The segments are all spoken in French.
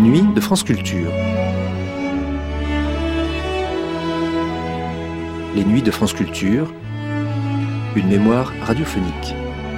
nuits de France Culture. Les nuits de France Culture, une mémoire radiophonique.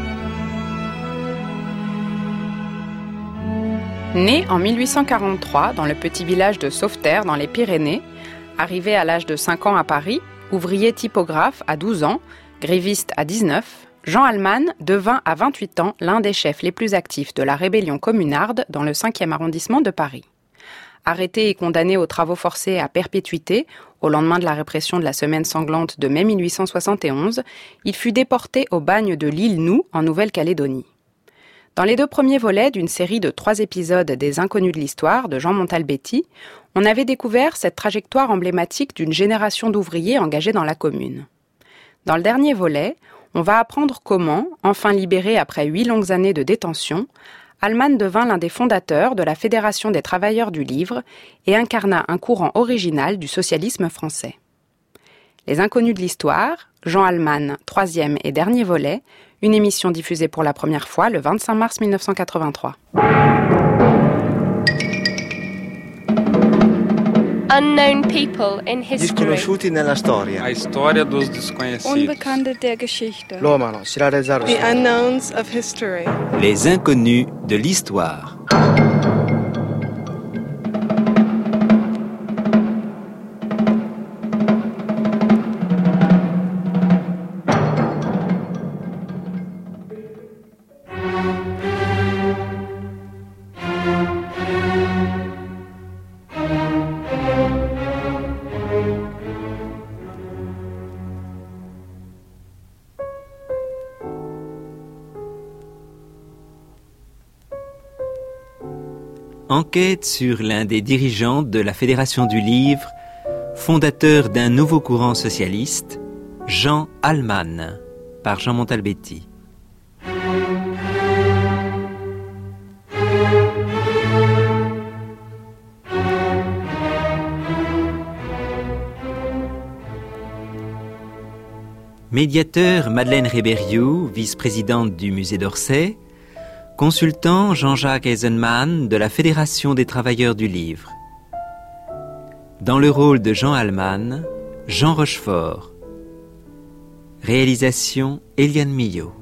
Né en 1843 dans le petit village de Sauveterre dans les Pyrénées, arrivé à l'âge de 5 ans à Paris, ouvrier typographe à 12 ans, gréviste à 19, Jean Alman devint à 28 ans l'un des chefs les plus actifs de la rébellion communarde dans le 5e arrondissement de Paris. Arrêté et condamné aux travaux forcés à perpétuité, au lendemain de la répression de la Semaine sanglante de mai 1871, il fut déporté au bagne de l'île Nou, en Nouvelle-Calédonie. Dans les 2 premiers volets d'une série de 3 épisodes des Inconnus de l'Histoire de Jean Montalbetti, on avait découvert cette trajectoire emblématique d'une génération d'ouvriers engagés dans la commune. Dans le dernier volet, on va apprendre comment, enfin libéré après 8 longues années de détention, Alman devint l'un des fondateurs de la Fédération des travailleurs du livre et incarna un courant original du socialisme français. Les Inconnus de l'Histoire, Jean Alman, 3e et dernier volet, une émission diffusée pour la première fois le 25 mars 1983. Unknown people in history. Disconosciuti nella storia. A história dos desconhecidos. Unbekannte der Geschichte. The unknowns of history. Les Inconnus de l'Histoire. Enquête sur l'un des dirigeants de la Fédération du Livre, fondateur d'un nouveau courant socialiste, Jean Alman, par Jean Montalbetti. Médiateur Madeleine Rébériou, vice-présidente du musée d'Orsay. Consultant Jean-Jacques Eisenman de la Fédération des travailleurs du livre. Dans le rôle de Jean Alman, Jean Rochefort. Réalisation Eliane Millot.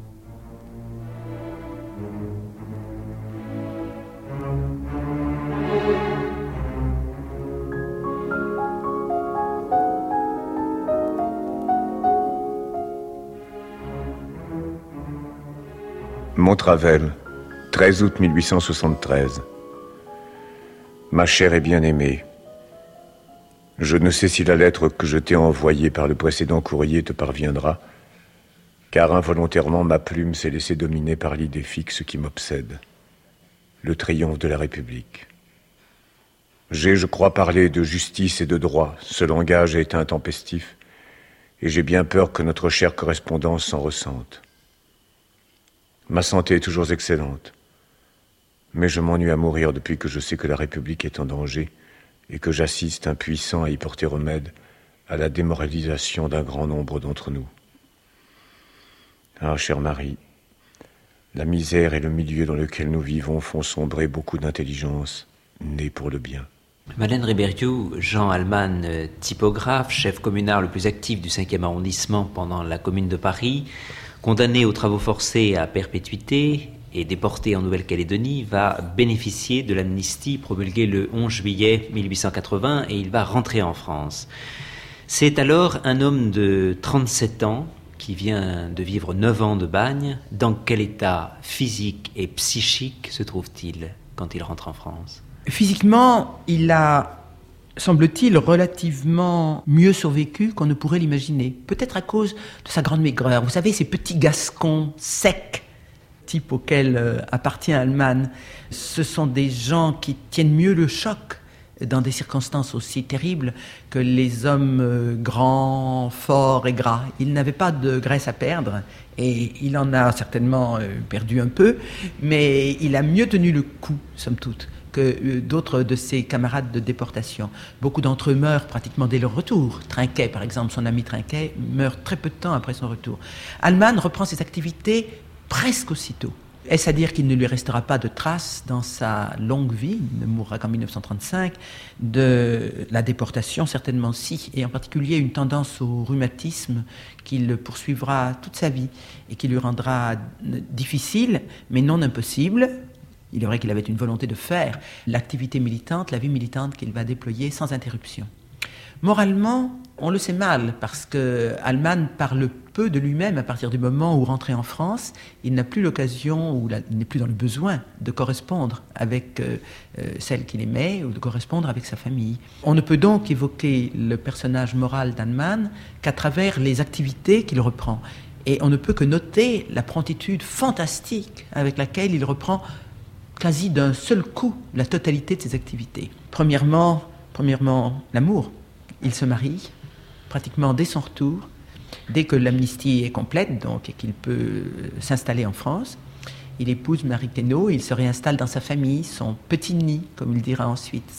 Montravel, 13 août 1873. Ma chère et bien-aimée, je ne sais si la lettre que je t'ai envoyée par le précédent courrier te parviendra, car involontairement ma plume s'est laissée dominer par l'idée fixe qui m'obsède, le triomphe de la République. J'ai, je crois, parlé de justice et de droit, ce langage est intempestif, et j'ai bien peur que notre chère correspondance s'en ressente. Ma santé est toujours excellente. Mais je m'ennuie à mourir depuis que je sais que la République est en danger et que j'assiste impuissant à y porter remède à la démoralisation d'un grand nombre d'entre nous. Ah, chère Marie, la misère et le milieu dans lequel nous vivons font sombrer beaucoup d'intelligence, née pour le bien. Madeleine Rébériou, Jean Alman, typographe, chef communard le plus actif du 5e arrondissement pendant la Commune de Paris, condamné aux travaux forcés à perpétuité et déporté en Nouvelle-Calédonie, va bénéficier de l'amnistie promulguée le 11 juillet 1880 et il va rentrer en France. C'est alors un homme de 37 ans qui vient de vivre 9 ans de bagne. Dans quel état physique et psychique se trouve-t-il quand il rentre en France ? Physiquement, il a, semble-t-il, relativement mieux survécu qu'on ne pourrait l'imaginer. Peut-être à cause de sa grande maigreur. Vous savez, ces petits gascons secs, type auquel appartient Alman, ce sont des gens qui tiennent mieux le choc dans des circonstances aussi terribles que les hommes grands, forts et gras. Il n'avait pas de graisse à perdre et il en a certainement perdu un peu, mais il a mieux tenu le coup, somme toute, que d'autres de ses camarades de déportation. Beaucoup d'entre eux meurent pratiquement dès leur retour. Trinquet, par exemple, son ami Trinquet, meurt très peu de temps après son retour. Alman reprend ses activités presque aussitôt. Est-ce à dire qu'il ne lui restera pas de traces dans sa longue vie, il ne mourra qu'en 1935, de la déportation? Certainement si, et en particulier une tendance au rhumatisme qui le poursuivra toute sa vie et qui lui rendra difficile, mais non impossible. Il est vrai qu'il avait une volonté de faire l'activité militante, la vie militante qu'il va déployer sans interruption. Moralement, on le sait mal, parce que Allman parle peu de lui-même à partir du moment où, rentré en France, il n'a plus l'occasion, ou il n'est plus dans le besoin de correspondre avec celle qu'il aimait, ou de correspondre avec sa famille. On ne peut donc évoquer le personnage moral d'Allman qu'à travers les activités qu'il reprend. Et on ne peut que noter la promptitude fantastique avec laquelle il reprend quasi d'un seul coup la totalité de ses activités. Premièrement, l'amour. Il se marie, pratiquement dès son retour, dès que l'amnistie est complète, donc, et qu'il peut s'installer en France. Il épouse Marie Queneau, il se réinstalle dans sa famille, son petit nid, comme il dira ensuite,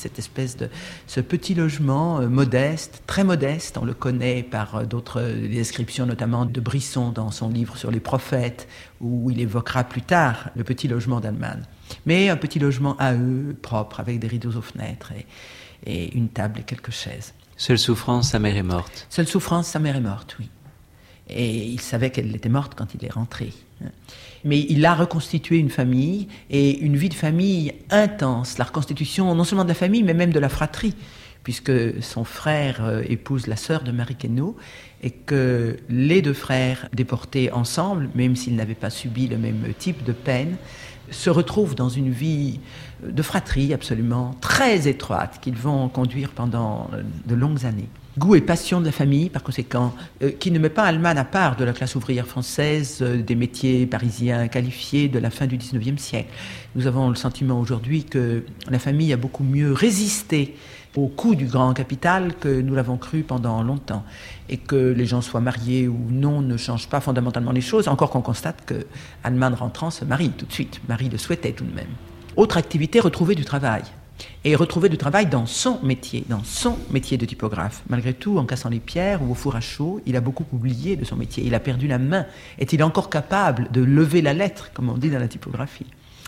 ce petit logement modeste, très modeste. On le connaît par d'autres descriptions, notamment de Brisson dans son livre sur les prophètes, où il évoquera plus tard le petit logement d'Allman. Mais un petit logement à eux, propre, avec des rideaux aux fenêtres et une table et quelques chaises. Seule souffrance, sa mère est morte. Seule souffrance, sa mère est morte, oui. Et il savait qu'elle était morte quand il est rentré. Mais il a reconstitué une famille, et une vie de famille intense. La reconstitution non seulement de la famille, mais même de la fratrie, puisque son frère épouse la sœur de Marie Queneau, et que les deux frères, déportés ensemble, même s'ils n'avaient pas subi le même type de peine, se retrouvent dans une vie de fratrie absolument très étroite qu'ils vont conduire pendant de longues années. Goût et passion de la famille, par conséquent, qui ne met pas Allman à part de la classe ouvrière française, des métiers parisiens qualifiés de la fin du XIXe siècle. Nous avons le sentiment aujourd'hui que la famille a beaucoup mieux résisté au coup du grand capital que nous l'avons cru pendant longtemps. Et que les gens soient mariés ou non ne change pas fondamentalement les choses, encore qu'on constate que Allman rentrant se marie tout de suite. Marie le souhaitait tout de même. Autre activité, retrouver du travail. Et retrouver du travail dans son métier de typographe. Malgré tout, en cassant les pierres ou au four à chaud, il a beaucoup oublié de son métier. Il a perdu la main. Est-il encore capable de lever la lettre, comme on dit dans la typographie ?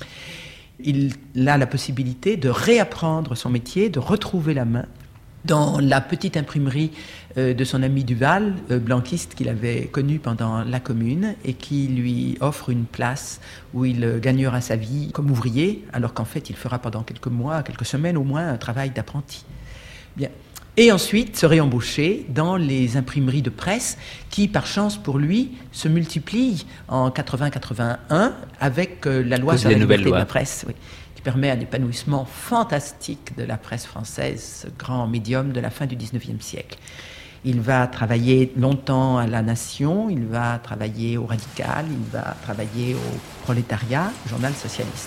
Il a la possibilité de réapprendre son métier, de retrouver la main dans la petite imprimerie de son ami Duval, blanquiste qu'il avait connu pendant la Commune et qui lui offre une place où il gagnera sa vie comme ouvrier, alors qu'en fait il fera pendant quelques mois, quelques semaines au moins, un travail d'apprenti. Bien. Et ensuite se réembaucher dans les imprimeries de presse qui, par chance pour lui, se multiplient en 80-81 avec la loi sur la liberté de la presse, oui, qui permet un épanouissement fantastique de la presse française, ce grand médium de la fin du XIXe siècle. Il va travailler longtemps à La Nation, il va travailler au Radical, il va travailler au Prolétariat, journal socialiste.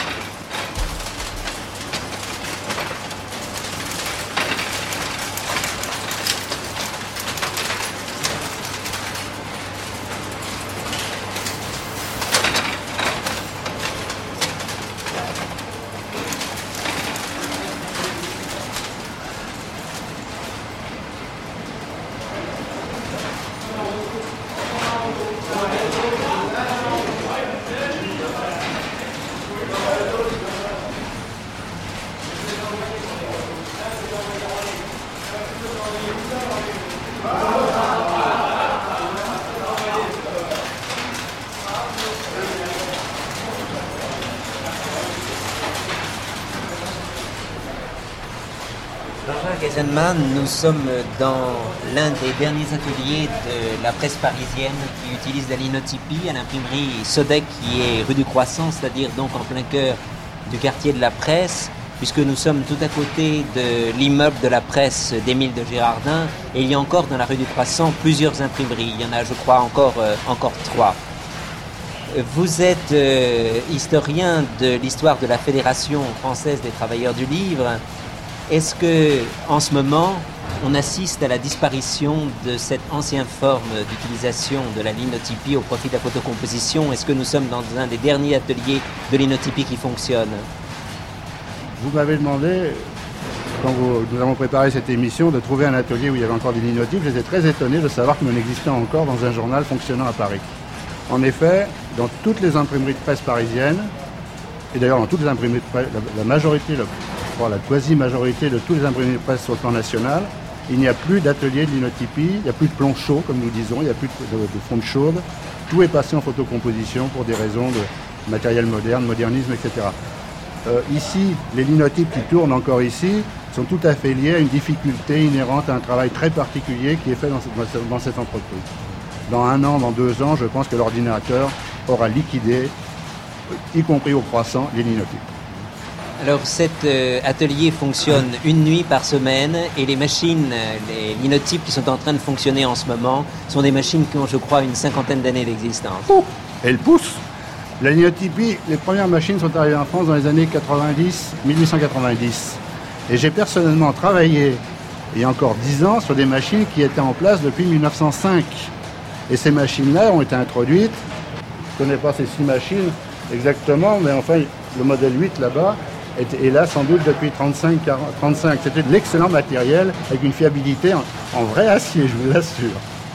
Jean-Jacques Eisenman, nous sommes dans l'un des derniers ateliers de la presse parisienne qui utilise la linotypie à l'imprimerie Sodec qui est rue du Croissant, c'est-à-dire donc en plein cœur du quartier de la presse, puisque nous sommes tout à côté de l'immeuble de la presse d'Émile de Girardin et il y a encore dans la rue du Croissant plusieurs imprimeries. Il y en a, je crois, encore 3. Vous êtes historien de l'histoire de la Fédération française des travailleurs du livre. Est-ce que, en ce moment, on assiste à la disparition de cette ancienne forme d'utilisation de la linotypie au profit de la photocomposition? Est-ce que nous sommes dans un des derniers ateliers de linotypie qui fonctionne? Vous m'avez demandé, quand nous avons préparé cette émission, de trouver un atelier où il y avait encore des linotypes. J'étais très étonné de savoir qu'il en existait encore dans un journal fonctionnant à Paris. En effet, dans toutes les imprimeries de presse parisiennes, et d'ailleurs dans toutes les imprimeries de presse, la majorité, la quasi-majorité de toutes les imprimeries de presse sur le plan national, il n'y a plus d'atelier de linotypie, il n'y a plus de plomb chaud, comme nous disons, il n'y a plus de fonte chaude. Tout est passé en photocomposition pour des raisons de matériel moderne, modernisme, etc. Ici, les linotypes qui tournent encore ici sont tout à fait liés à une difficulté inhérente à un travail très particulier qui est fait dans cette entreprise. Dans 1 an, dans 2 ans, je pense que l'ordinateur aura liquidé, y compris au croissant, les linotypes. Alors cet atelier fonctionne une nuit par semaine et les machines, les linotypes qui sont en train de fonctionner en ce moment sont des machines qui ont, je crois, une 50aine d'années d'existence. Elles poussent. La linotypie, les premières machines sont arrivées en France dans les années 1890. Et j'ai personnellement travaillé, il y a encore 10 ans, sur des machines qui étaient en place depuis 1905. Et ces machines-là ont été introduites. Je ne connais pas ces 6 machines exactement, mais enfin, le modèle 8 là-bas est là sans doute depuis 35. C'était de l'excellent matériel avec une fiabilité en vrai acier, je vous l'assure.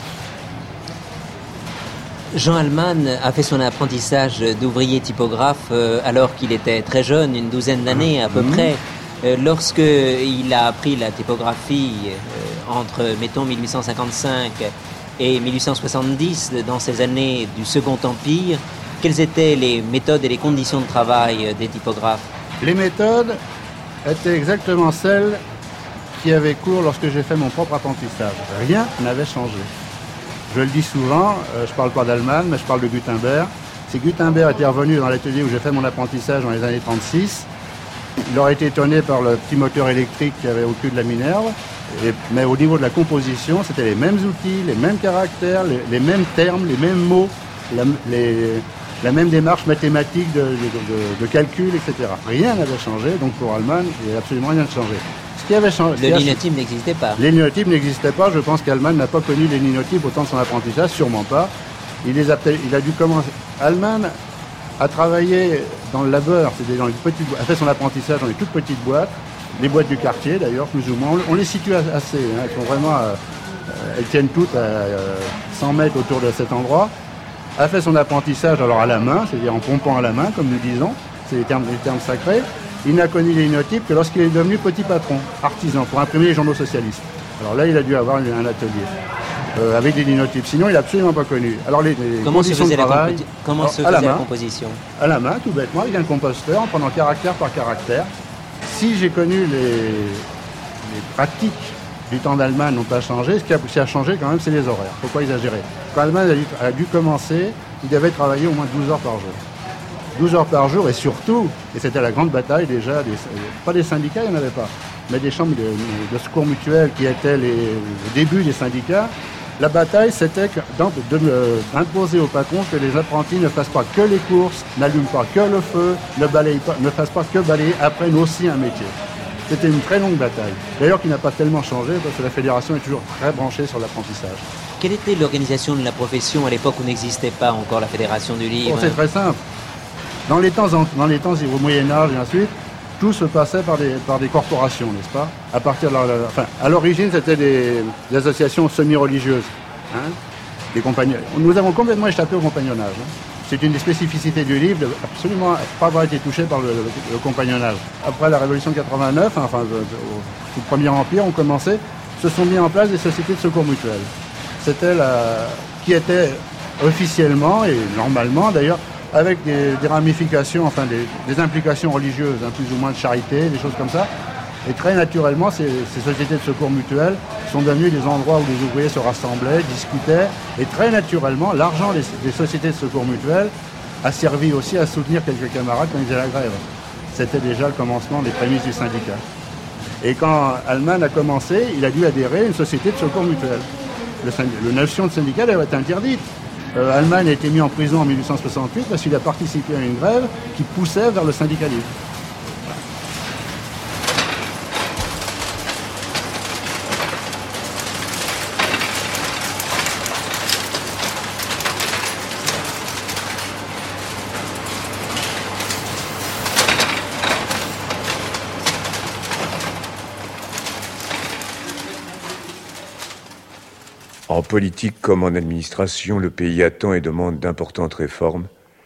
Jean Alman a fait son apprentissage d'ouvrier typographe alors qu'il était très jeune, une douzaine d'années à peu près. Lorsqu'il a appris la typographie entre, mettons, 1855 et 1870, dans ces années du Second Empire, quelles étaient les méthodes et les conditions de travail des typographes? Les méthodes étaient exactement celles qui avaient cours lorsque j'ai fait mon propre apprentissage. Rien n'avait changé. Je le dis souvent, je ne parle pas d'Alman, mais je parle de Gutenberg. Si Gutenberg était revenu dans l'atelier où j'ai fait mon apprentissage dans les années 36, il aurait été étonné par le petit moteur électrique qu'il y avait au cul de la Minerve. Mais au niveau de la composition, c'était les mêmes outils, les mêmes caractères, les mêmes termes, les mêmes mots, la même démarche mathématique de calcul, etc. Rien n'avait changé, donc pour Alman, il n'y a absolument rien de changé. Ce qui avait changé, le linotype n'existait pas. Les linotypes n'existaient pas, je pense qu'Alman n'a pas connu les linotypes au temps de son apprentissage, sûrement pas. Il a dû commencer. Alman a travaillé dans le labeur, c'est-à-dire dans les petites boîtes, a fait son apprentissage dans les toutes petites boîtes, les boîtes du quartier d'ailleurs, plus ou moins. On les situe assez, elles sont vraiment, elles tiennent toutes à 100 mètres autour de cet endroit. A fait son apprentissage alors à la main, c'est-à-dire en pompant à la main, comme nous disons, c'est les termes sacrés. Il n'a connu les linotypes que lorsqu'il est devenu petit patron, artisan, pour imprimer les journaux socialistes. Alors là, il a dû avoir un atelier avec des linotypes. Sinon, il n'a absolument pas connu. Alors les conditions de travail, comment se faisait la composition? À la main, tout bêtement, avec un composteur, en prenant caractère par caractère. Si j'ai connu les pratiques du temps d'Alman n'ont pas changé, ce qui a changé quand même, c'est les horaires. Faut pas exagérer. Quand Alman a dû commencer, il devait travailler au moins 12 heures par jour. 12 heures par jour, et surtout, et c'était la grande bataille déjà, pas des syndicats, il n'y en avait pas, mais des chambres de secours mutuels qui étaient le début des syndicats. La bataille, c'était d'imposer au patron que les apprentis ne fassent pas que les courses, n'allument pas que le feu, ne fassent pas que balayer, apprennent aussi un métier. C'était une très longue bataille. D'ailleurs, qui n'a pas tellement changé, parce que la fédération est toujours très branchée sur l'apprentissage. Quelle était l'organisation de la profession à l'époque où n'existait pas encore la fédération du livre? C'est très simple. Dans les temps au Moyen-Âge et ensuite, tout se passait par des corporations, n'est-ce pas? À l'origine, c'était des associations semi-religieuses. Hein, des compagnons. Nous avons complètement échappé au compagnonnage. Hein. C'est une des spécificités du livre, absolument pas avoir été touché par le compagnonnage. Après la Révolution de 89, sous le Premier Empire, se sont mis en place des sociétés de secours mutuels. C'était qui étaient officiellement et normalement d'ailleurs, avec des ramifications, des implications religieuses, plus ou moins de charité, des choses comme ça. Et très naturellement, ces sociétés de secours mutuels sont devenues des endroits où les ouvriers se rassemblaient, discutaient. Et très naturellement, l'argent des sociétés de secours mutuels a servi aussi à soutenir quelques camarades quand ils faisaient la grève. C'était déjà le commencement des prémices du syndicat. Et quand Alman a commencé, il a dû adhérer à une société de secours mutuels. La notion de syndicat elle été interdite. Alman a été mis en prison en 1868 parce qu'il a participé à une grève qui poussait vers le syndicalisme. En politique comme en administration, le pays attend et demande d'importantes réformes,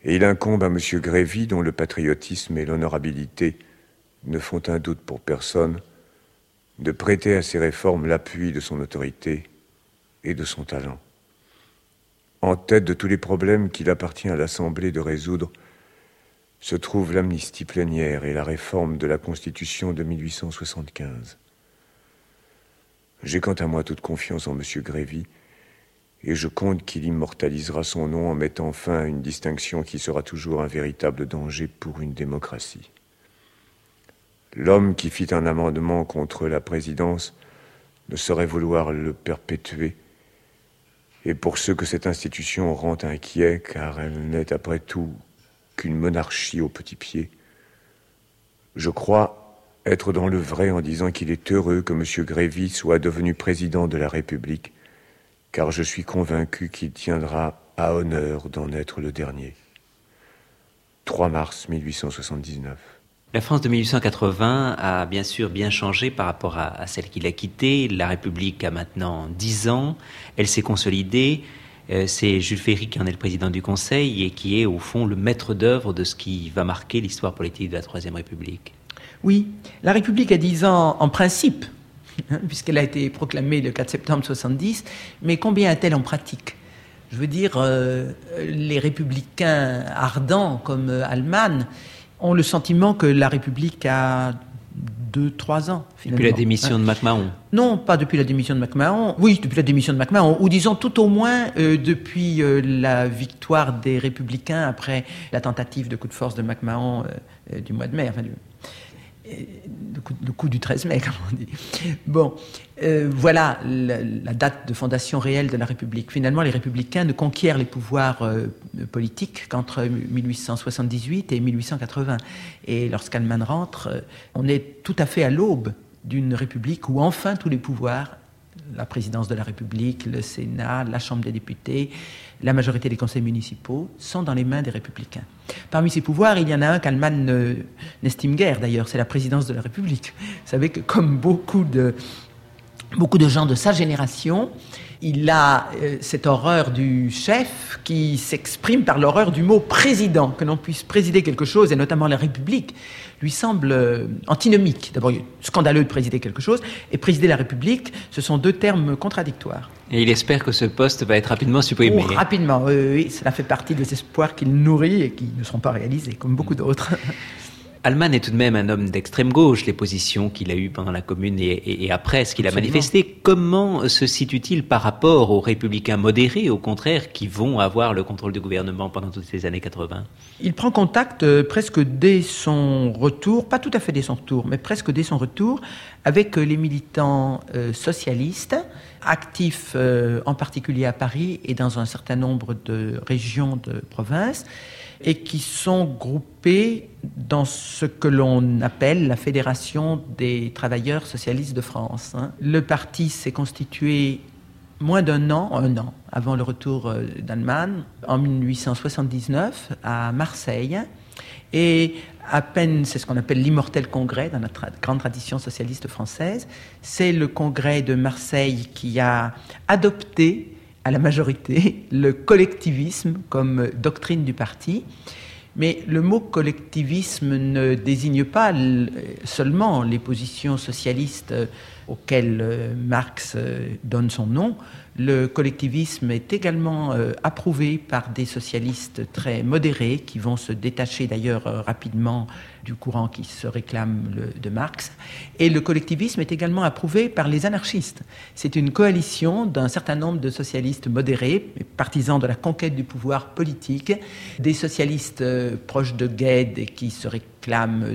Et il incombe à M. Grévy, dont le patriotisme et l'honorabilité ne font un doute pour personne, de prêter à ces réformes l'appui de son autorité et de son talent. En tête de tous les problèmes qu'il appartient à l'Assemblée de résoudre se trouve l'amnistie plénière et la réforme de la Constitution de 1875. J'ai quant à moi toute confiance en M. Grévy, et je compte qu'il immortalisera son nom en mettant fin à une distinction qui sera toujours un véritable danger pour une démocratie. L'homme qui fit un amendement contre la présidence ne saurait vouloir le perpétuer, et pour ceux que cette institution rend inquiets, car elle n'est après tout qu'une monarchie au petit pied, je crois être dans le vrai en disant qu'il est heureux que M. Grévy soit devenu président de la République, car je suis convaincu qu'il tiendra à honneur d'en être le dernier. 3 mars 1879. La France de 1880 a bien sûr bien changé par rapport à celle qu'il a quittée. La République a maintenant 10 ans, elle s'est consolidée. C'est Jules Ferry qui en est le président du Conseil et qui est au fond le maître d'œuvre de ce qui va marquer l'histoire politique de la Troisième République. Oui, la République a 10 ans en principe, puisqu'elle a été proclamée le 4 septembre 70, mais combien a-t-elle en pratique ? Je veux dire, les républicains ardents comme Allemagne ont le sentiment que la République a 2-3 ans, finalement. Depuis la démission de MacMahon. Non, pas depuis la démission de MacMahon. Oui, depuis la démission de MacMahon, ou disons tout au moins depuis la victoire des Républicains après la tentative de coup de force de MacMahon du mois de mai, enfin le coup du 13 mai, comme on dit. Bon, voilà la date de fondation réelle de la République. Finalement, les Républicains ne conquièrent les pouvoirs politiques qu'entre 1878 et 1880. Et lorsqu'Allemagne rentre, on est tout à fait à l'aube d'une République où enfin tous les pouvoirs, la présidence de la République, le Sénat, la Chambre des députés, la majorité des conseils municipaux, sont dans les mains des Républicains. Parmi ces pouvoirs, il y en a un qu'Allemagne n'estime guère d'ailleurs, c'est la présidence de la République. Vous savez que comme beaucoup de gens de sa génération, il a cette horreur du chef qui s'exprime par l'horreur du mot président. Que l'on puisse présider quelque chose, et notamment la République, lui semble antinomique. D'abord, il est scandaleux de présider quelque chose, et présider la République, ce sont deux termes contradictoires. Et il espère que ce poste va être rapidement supprimé. Oh, rapidement, oui, cela fait partie des espoirs qu'il nourrit et qui ne seront pas réalisés, comme beaucoup d'autres. Allemagne est tout de même un homme d'extrême gauche, les positions qu'il a eues pendant la Commune et après ce qu'il a manifesté. Comment se situe-t-il par rapport aux républicains modérés, au contraire, qui vont avoir le contrôle du gouvernement pendant toutes ces années 80 ? Il prend contact presque dès son retour, pas tout à fait dès son retour, mais presque dès son retour, avec les militants socialistes, actifs en particulier à Paris et dans un certain nombre de régions de province, et qui sont groupés dans ce que l'on appelle la Fédération des travailleurs socialistes de France. Le parti s'est constitué moins un an avant le retour d'Allemagne, en 1879 à Marseille, et à peine, c'est ce qu'on appelle l'immortel congrès dans la grande tradition socialiste française, c'est le congrès de Marseille qui a adopté à la majorité le collectivisme comme doctrine du parti. Mais le mot collectivisme ne désigne pas seulement les positions socialistes auxquelles Marx donne son nom. Le collectivisme est également approuvé par des socialistes très modérés qui vont se détacher d'ailleurs rapidement du courant qui se réclame de Marx. Et le collectivisme est également approuvé par les anarchistes. C'est une coalition d'un certain nombre de socialistes modérés, partisans de la conquête du pouvoir politique, des socialistes proches de Gued et qui se réclament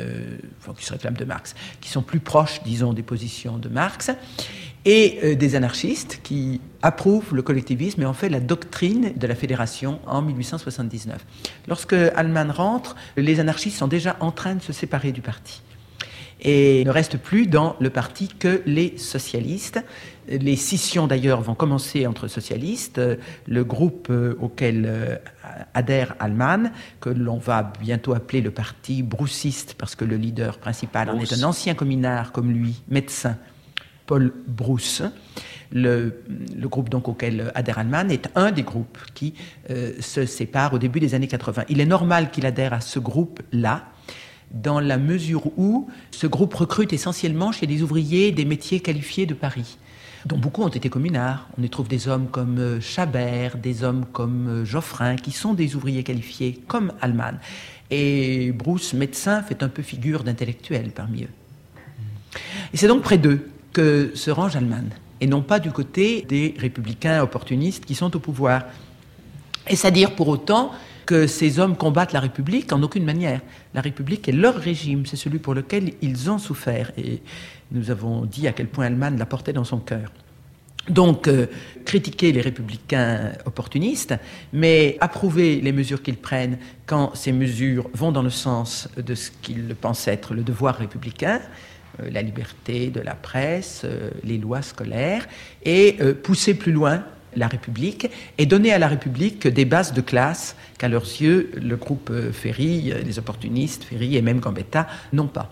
de Marx, qui sont plus proches, disons, des positions de Marx, et des anarchistes qui approuvent le collectivisme et en fait la doctrine de la fédération en 1879. Lorsque Allemagne rentre, les anarchistes sont déjà en train de se séparer du parti. Et il ne reste plus dans le parti que les socialistes. Les scissions d'ailleurs vont commencer entre socialistes. Le groupe auquel adhère Allemagne, que l'on va bientôt appeler le parti broussiste, parce que le leader principal en est un ancien communard comme lui, médecin, Paul Brousse. Le groupe donc auquel adhère Allman est un des groupes qui se sépare au début des années 80. Il est normal qu'il adhère à ce groupe-là, dans la mesure où ce groupe recrute essentiellement chez des ouvriers des métiers qualifiés de Paris, dont beaucoup ont été communards. On y trouve des hommes comme Chabert, des hommes comme Geoffrin, qui sont des ouvriers qualifiés comme Allman. Et Brousse, médecin, fait un peu figure d'intellectuel parmi eux. Et c'est donc près d'eux que se range Allman, et non pas du côté des républicains opportunistes qui sont au pouvoir. Est-ce à dire pour autant que ces hommes combattent la République? En aucune manière. La République est leur régime, c'est celui pour lequel ils ont souffert. Et nous avons dit à quel point Allman la portait dans son cœur. Donc, critiquer les républicains opportunistes, mais approuver les mesures qu'ils prennent quand ces mesures vont dans le sens de ce qu'ils pensent être le devoir républicain, la liberté de la presse, les lois scolaires, et pousser plus loin la République et donner à la République des bases de classe qu'à leurs yeux, le groupe Ferry, les opportunistes, Ferry et même Gambetta, n'ont pas.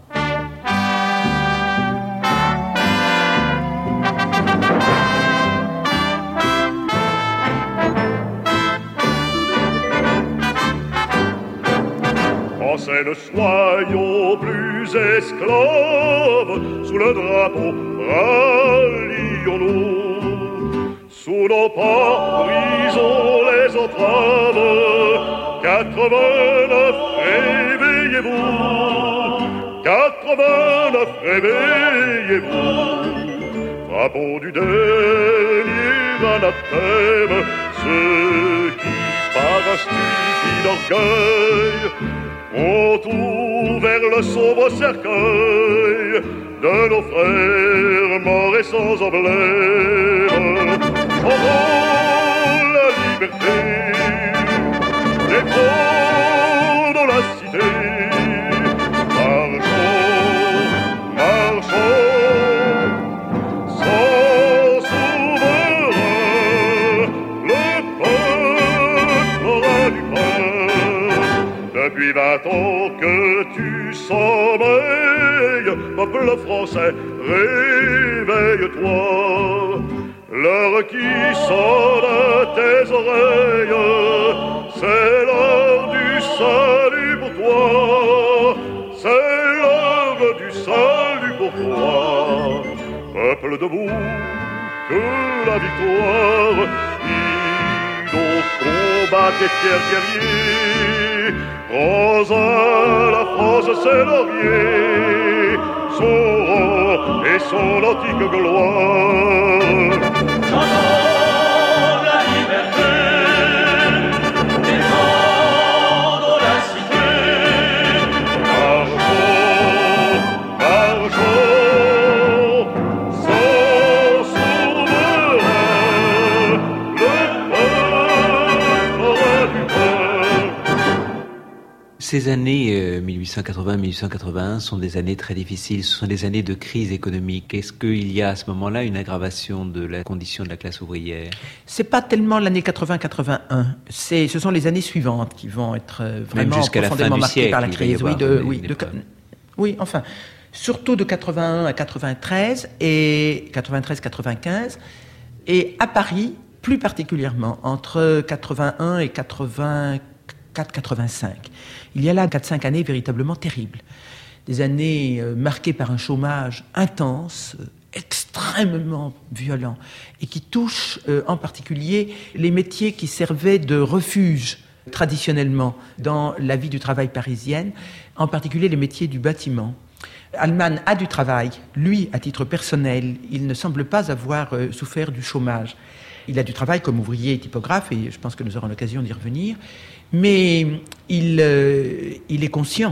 Français, ne soyons plus esclaves, sous le drapeau rallions-nous. Sous nos pas, brisons les entraves. 89, réveillez-vous. 89, réveillez-vous. Frappons du dernier anathème ceux qui, par un stupide orgueil, ont ouvert le sombre cercueil de nos frères morts et sans emblème. Chantons la liberté, défendons la cité. Marchons, marchons, sans souverain, le peuple aura du pain. Depuis 20 ans que tu sommeilles, peuple français, réveille-toi. L'heure qui sonne à tes oreilles, c'est l'heure du salut pour toi. C'est l'heure du salut pour toi. Peuple debout, que la victoire, donc combat tes fiers guerriers. Rends à la France ses lauriers, son rang et son antique gloire. Chantons la liberté, défendons la cité. Marchons, marchons, sans souverain, le peuple aura du pain. Ces années 1880-1881 sont des années très difficiles, ce sont des années de crise économique. Est-ce qu'il y a à ce moment-là une aggravation de la condition de la classe ouvrière? C'est pas tellement l'année 80-81, ce sont les années suivantes qui vont être vraiment profondément marquées par la crise. Oui, enfin, surtout de 81 à 93 et 93-95, et à Paris plus particulièrement, entre 81 et 84-85. Il y a là 4-5 années véritablement terribles. Des années marquées par un chômage intense, extrêmement violent, et qui touchent en particulier les métiers qui servaient de refuge traditionnellement dans la vie du travail parisienne, en particulier les métiers du bâtiment. Allman a du travail, lui, à titre personnel, il ne semble pas avoir souffert du chômage. Il a du travail comme ouvrier typographe, et je pense que nous aurons l'occasion d'y revenir, mais il est conscient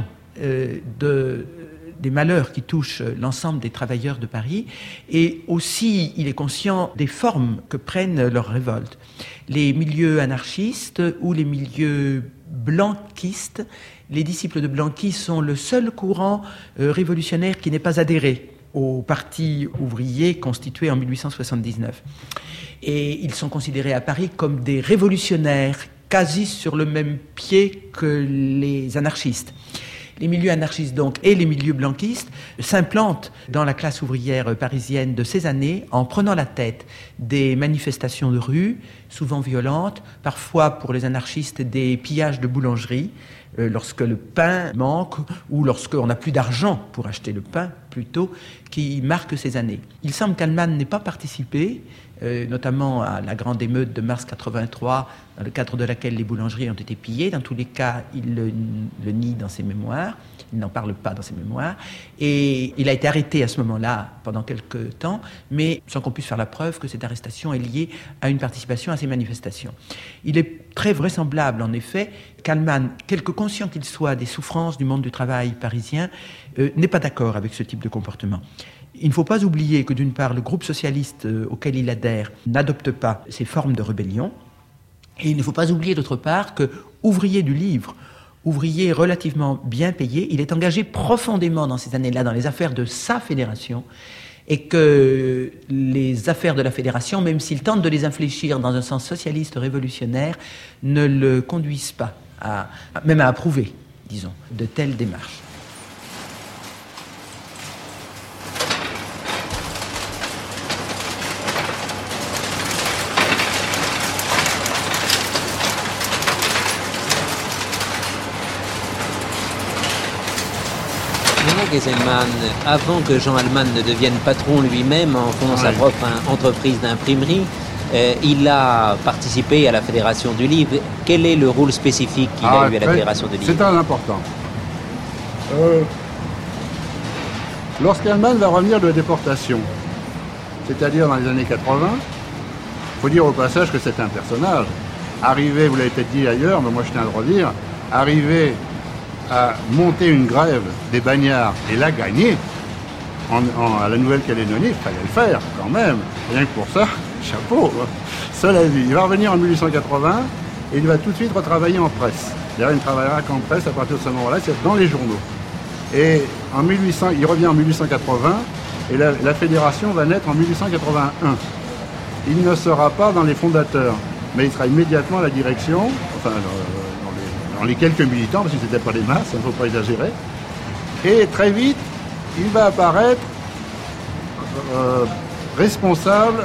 des malheurs qui touchent l'ensemble des travailleurs de Paris, et aussi il est conscient des formes que prennent leurs révoltes. Les milieux anarchistes ou les milieux blanquistes, les disciples de Blanqui sont le seul courant révolutionnaire qui n'ait pas adhéré au parti ouvrier constitué en 1879. Et ils sont considérés à Paris comme des révolutionnaires, quasi sur le même pied que les anarchistes. Les milieux anarchistes donc et les milieux blanquistes s'implantent dans la classe ouvrière parisienne de ces années en prenant la tête des manifestations de rue, souvent violentes, parfois pour les anarchistes des pillages de boulangerie, lorsque le pain manque ou lorsqu'on n'a plus d'argent pour acheter le pain, plutôt, qui marquent ces années. Il semble qu'Allman n'ait pas participé, notamment à la grande émeute de mars 83, dans le cadre de laquelle les boulangeries ont été pillées. Dans tous les cas, il le nie dans ses mémoires. Il n'en parle pas dans ses mémoires. Et il a été arrêté à ce moment-là pendant quelques temps, mais sans qu'on puisse faire la preuve que cette arrestation est liée à une participation à ces manifestations. Il est très vraisemblable, en effet, qu'Allman, quelque conscient qu'il soit des souffrances du monde du travail parisien, n'est pas d'accord avec ce type de comportement. Il ne faut pas oublier que, d'une part, le groupe socialiste auquel il adhère n'adopte pas ces formes de rébellion, et il ne faut pas oublier, d'autre part, que, ouvrier du livre, ouvrier relativement bien payé, il est engagé profondément dans ces années-là dans les affaires de sa fédération, et que les affaires de la fédération, même s'il tente de les infléchir dans un sens socialiste révolutionnaire, ne le conduisent pas même à approuver, disons, de telles démarches. Geselman, avant que Jean Allman ne devienne patron lui-même en fondant sa propre entreprise d'imprimerie, il a participé à la Fédération du Livre. Quel est le rôle spécifique qu'il a eu à la Fédération du Livre? C'est très important. Lorsqu'Allman va revenir de déportation, c'est-à-dire dans les années 80, il faut dire au passage que c'est un personnage. Arrivé, vous l'avez peut-être dit ailleurs, mais moi je tiens à le redire, arrivé à monter une grève des bagnards et la gagner à la Nouvelle-Calédonie, il fallait le faire quand même. Rien que pour ça, chapeau. Cela dit, il va revenir en 1880 et il va tout de suite retravailler en presse. D'ailleurs, il ne travaillera qu'en presse à partir de ce moment-là, c'est dans les journaux. Et il revient en 1880 et la fédération va naître en 1881. Il ne sera pas dans les fondateurs, mais il sera immédiatement à la direction, enfin dans les quelques militants, parce que ce n'était pas les masses, il ne faut pas exagérer. Et très vite, il va apparaître responsable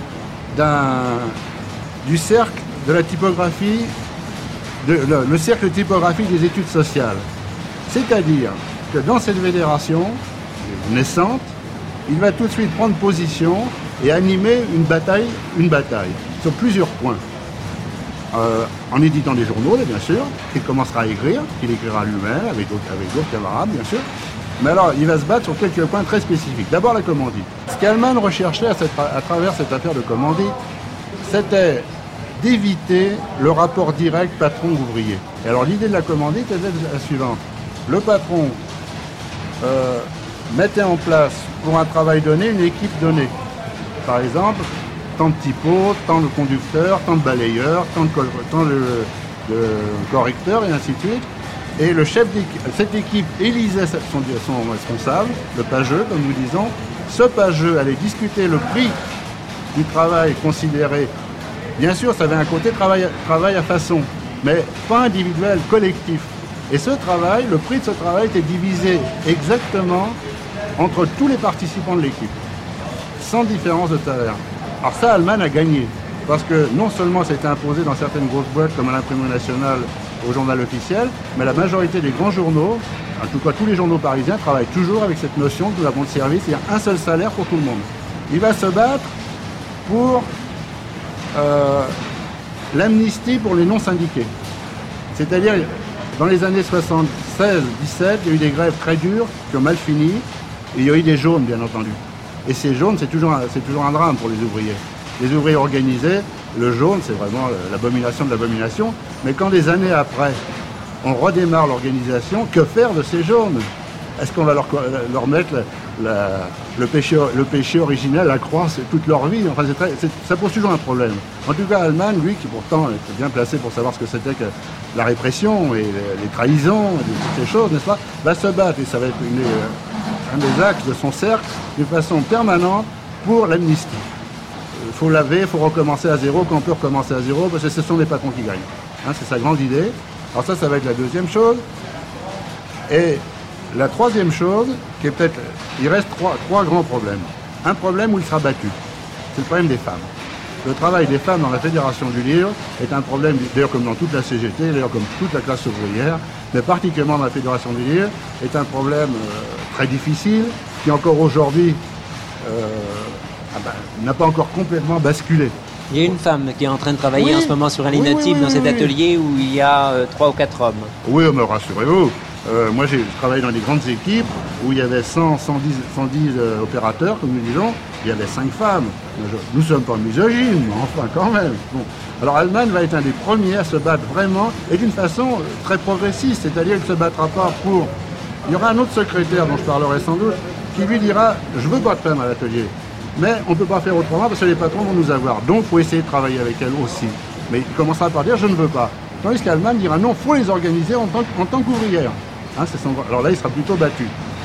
du cercle de la typographie, le cercle typographique des études sociales. C'est-à-dire que dans cette fédération naissante, il va tout de suite prendre position et animer une bataille sur plusieurs points. En éditant des journaux, bien sûr, qu'il commencera à écrire, qu'il écrira lui-même, avec d'autres camarades, bien sûr. Mais alors, il va se battre sur quelques points très spécifiques. D'abord, la commandite. Ce qu'Allman recherchait à travers cette affaire de commandite, c'était d'éviter le rapport direct patron-ouvrier. Et alors, l'idée de la commandite était la suivante. Le patron mettait en place, pour un travail donné, une équipe donnée. Par exemple, tant de typos, tant de conducteurs, tant de balayeurs, tant de correcteurs, et ainsi de suite. Et le chef d'équipe, cette équipe élisait son responsable, le pageux, comme nous disons. Ce pageux allait discuter le prix du travail considéré. Bien sûr, ça avait un côté travail à façon, mais pas individuel, collectif. Et ce travail, le prix de ce travail était divisé exactement entre tous les participants de l'équipe, sans différence de salaire. Alors ça, Allman a gagné, parce que non seulement c'était imposé dans certaines grosses boîtes comme à l'Imprimerie nationale, au journal officiel, mais la majorité des grands journaux, en tout cas tous les journaux parisiens, travaillent toujours avec cette notion que nous avons de service, il y a un seul salaire pour tout le monde. Il va se battre pour l'amnistie pour les non-syndiqués. C'est-à-dire, dans les années 76-17, il y a eu des grèves très dures qui ont mal fini, et il y a eu des jaunes, bien entendu. Et ces jaunes, c'est toujours un drame pour les ouvriers. Les ouvriers organisés, le jaune, c'est vraiment l'abomination de l'abomination. Mais quand des années après, on redémarre l'organisation, que faire de ces jaunes? Est-ce qu'on va leur mettre le péché originel, la croix, toute leur vie? Enfin, ça pose toujours un problème. En tout cas, Allman, lui, qui pourtant était bien placé pour savoir ce que c'était que la répression et les trahisons, et toutes ces choses, n'est-ce pas, va se battre, et ça va être un des axes de son cercle, de façon permanente, pour l'amnistie. Il faut laver, il faut recommencer à zéro, quand on peut recommencer à zéro, parce que ce sont les patrons qui gagnent. Hein, c'est sa grande idée. Alors ça va être la deuxième chose. Et la troisième chose, qui est peut-être... Il reste trois grands problèmes. Un problème où il sera battu. C'est le problème des femmes. Le travail des femmes dans la Fédération du Livre est un problème, d'ailleurs comme dans toute la CGT, d'ailleurs comme toute la classe ouvrière, mais particulièrement dans la Fédération du Livre, est un problème très difficile, qui encore aujourd'hui n'a pas encore complètement basculé. Il y a une femme qui est en train de travailler en ce moment sur un linotype dans cet atelier où il y a 3 ou 4 hommes. Oui, mais rassurez-vous. Moi, je travaillé dans des grandes équipes où il y avait 110 opérateurs, comme nous disons. Il y avait 5 femmes. Nous ne sommes pas misogynes, mais enfin, quand même. Bon. Alors, Allemagne va être un des premiers à se battre vraiment, et d'une façon très progressiste, c'est-à-dire qu'il ne se battra pas pour... Il y aura un autre secrétaire, dont je parlerai sans doute, qui lui dira « Je veux pas de femmes à l'atelier, mais on ne peut pas faire autrement parce que les patrons vont nous avoir. Donc, il faut essayer de travailler avec elles aussi. » Mais il commencera par dire « Je ne veux pas ». Tandis qu'Allemagne dira « Non, il faut les organiser en tant qu'ouvrières. » Alors là, il sera plutôt battu.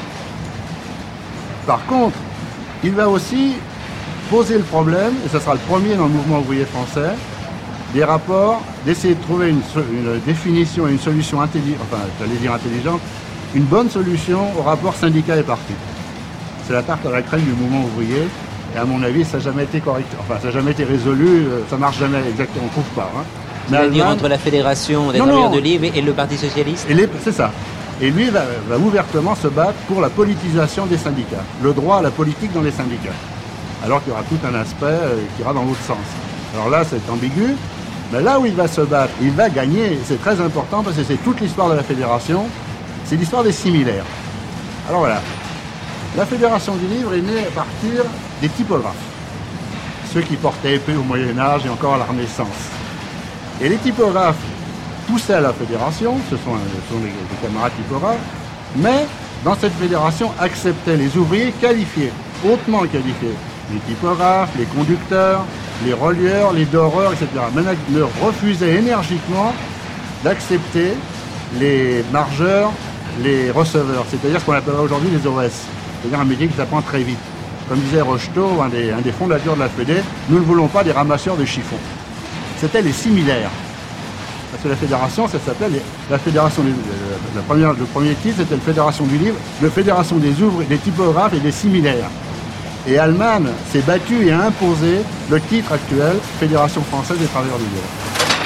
Par contre, il va aussi poser le problème, et ce sera le premier dans le mouvement ouvrier français, des rapports, d'essayer de trouver une définition et une solution intelligente, une bonne solution au rapport syndicat et parti. C'est la tarte à la crème du mouvement ouvrier, et à mon avis, ça n'a jamais été correct. Enfin, ça n'a jamais été résolu, ça ne marche jamais exactement, on ne trouve pas. Hein. C'est-à-dire entre la Fédération des travailleurs de livre et le Parti socialiste. C'est ça. Et lui va ouvertement se battre pour la politisation des syndicats, le droit à la politique dans les syndicats. Alors qu'il y aura tout un aspect qui ira dans l'autre sens. Alors là, c'est ambigu, mais là où il va se battre, il va gagner, c'est très important parce que c'est toute l'histoire de la Fédération, c'est l'histoire des similaires. Alors voilà, la Fédération du Livre est née à partir des typographes, ceux qui portaient épée au Moyen-Âge et encore à la Renaissance. Et les typographes poussaient à la fédération, ce sont les camarades typographes, mais dans cette fédération acceptaient les ouvriers qualifiés, hautement qualifiés. Les typographes, les conducteurs, les relieurs, les doreurs, etc. Mais leur refusaient énergiquement d'accepter les margeurs, les receveurs, c'est-à-dire ce qu'on appellerait aujourd'hui les OS, c'est-à-dire un métier qui s'apprend très vite. Comme disait Rocheteau, un des fondateurs de la Fédé, nous ne voulons pas des ramasseurs de chiffons. C'était les similaires. Parce que la fédération, ça s'appelait la fédération le premier titre, c'était la Fédération du Livre, la Fédération des ouvriers, des typographes et des similaires. Et Allemagne s'est battue et a imposé le titre actuel, Fédération française des travailleurs du livre.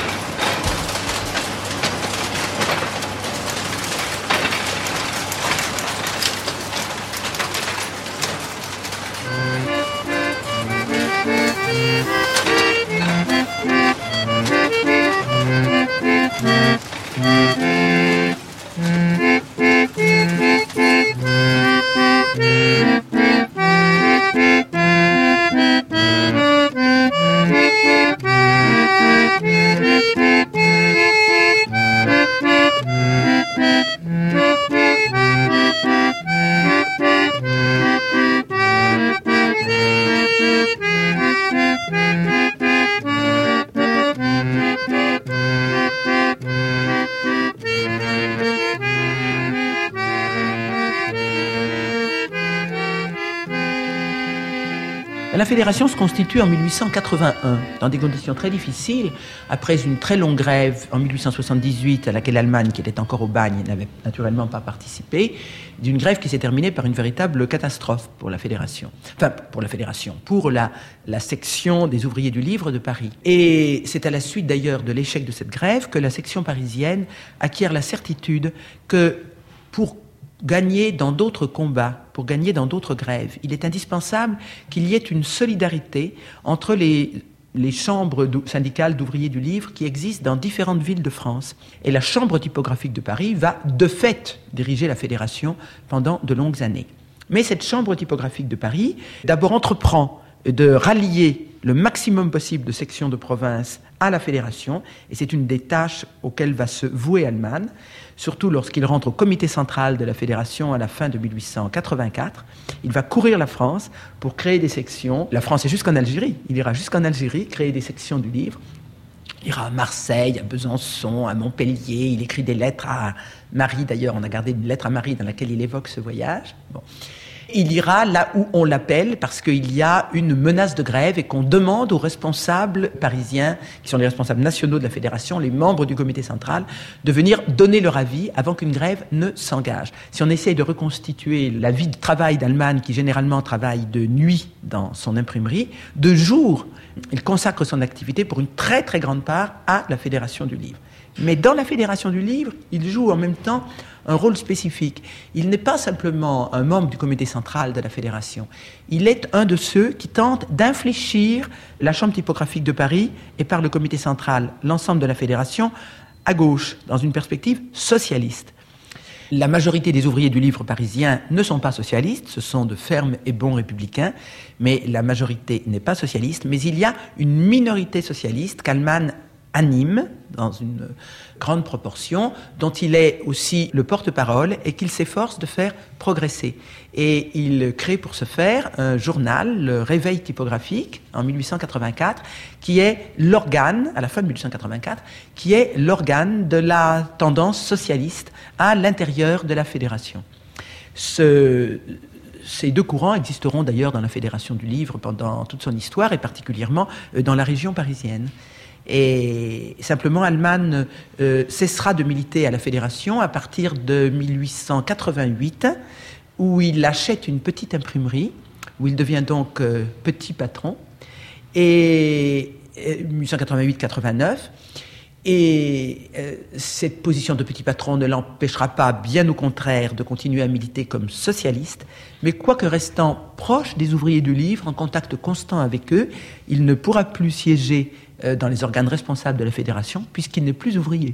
La fédération se constitue en 1881, dans des conditions très difficiles, après une très longue grève en 1878, à laquelle l'Allemagne, qui était encore au bagne, n'avait naturellement pas participé, d'une grève qui s'est terminée par une véritable catastrophe pour la fédération. Enfin, pour la section des ouvriers du livre de Paris. Et c'est à la suite d'ailleurs de l'échec de cette grève que la section parisienne acquiert la certitude que pour gagner dans d'autres combats, pour gagner dans d'autres grèves, il est indispensable qu'il y ait une solidarité entre les chambres syndicales d'ouvriers du livre qui existent dans différentes villes de France. Et la chambre typographique de Paris va de fait diriger la fédération pendant de longues années. Mais cette chambre typographique de Paris, d'abord entreprend de rallier le maximum possible de sections de province à la fédération, et c'est une des tâches auxquelles va se vouer Allemagne, surtout lorsqu'il rentre au comité central de la fédération à la fin de 1884. Il va courir la France pour créer des sections. La France est jusqu'en Algérie. Il ira jusqu'en Algérie créer des sections du livre. Il ira à Marseille, à Besançon, à Montpellier. Il écrit des lettres à Marie, d'ailleurs. On a gardé une lettre à Marie dans laquelle il évoque ce voyage. Bon. Il ira là où on l'appelle parce qu'il y a une menace de grève et qu'on demande aux responsables parisiens, qui sont les responsables nationaux de la fédération, les membres du comité central, de venir donner leur avis avant qu'une grève ne s'engage. Si on essaye de reconstituer la vie de travail d'Allman, qui généralement travaille de nuit dans son imprimerie, de jour, il consacre son activité pour une très très grande part à la Fédération du Livre. Mais dans la Fédération du Livre, il joue en même temps un rôle spécifique. Il n'est pas simplement un membre du comité central de la Fédération. Il est un de ceux qui tentent d'infléchir la Chambre typographique de Paris et par le comité central, l'ensemble de la Fédération, à gauche, dans une perspective socialiste. La majorité des ouvriers du livre parisien ne sont pas socialistes, ce sont de fermes et bons républicains, mais la majorité n'est pas socialiste, mais il y a une minorité socialiste qu'Allman anime dans une grande proportion, dont il est aussi le porte-parole et qu'il s'efforce de faire progresser. Et il crée pour ce faire un journal, le Réveil typographique, en 1884, qui est l'organe, à la fin de 1884, qui est l'organe de la tendance socialiste à l'intérieur de la fédération. Ces deux courants existeront d'ailleurs dans la Fédération du Livre pendant toute son histoire et particulièrement dans la région parisienne. Et simplement, Allman cessera de militer à la Fédération à partir de 1888, où il achète une petite imprimerie, où il devient donc petit patron, et 1888-89. Et cette position de petit patron ne l'empêchera pas, bien au contraire, de continuer à militer comme socialiste. Mais quoique restant proche des ouvriers du livre, en contact constant avec eux, il ne pourra plus siéger dans les organes responsables de la Fédération, puisqu'il n'est plus ouvrier.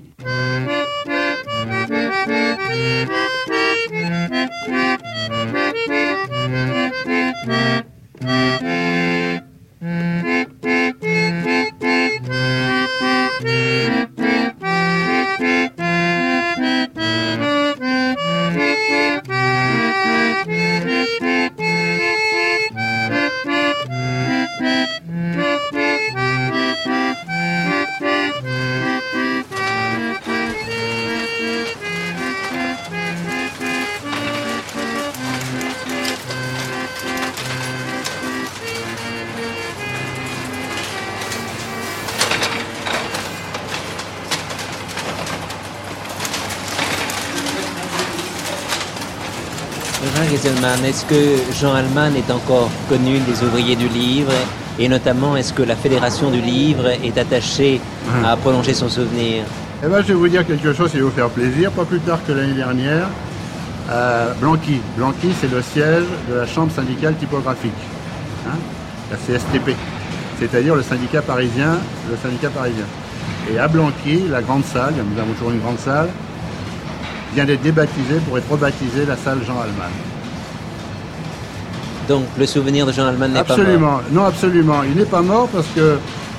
Est-ce que Jean Allman est encore connu des ouvriers du livre et notamment est-ce que la Fédération du livre est attachée à prolonger son souvenir? Eh ben, je vais vous dire quelque chose qui va vous faire plaisir. Pas plus tard que l'année dernière, Blanqui. Blanqui, c'est le siège de la Chambre syndicale typographique, la CSTP, c'est-à-dire le syndicat parisien. Et à Blanqui, la grande salle, nous avons toujours une grande salle, vient d'être débaptisée pour être rebaptisée la salle Jean Allman. Donc le souvenir de Jean Allman n'est pas mort? Absolument, non absolument. Il n'est pas mort parce que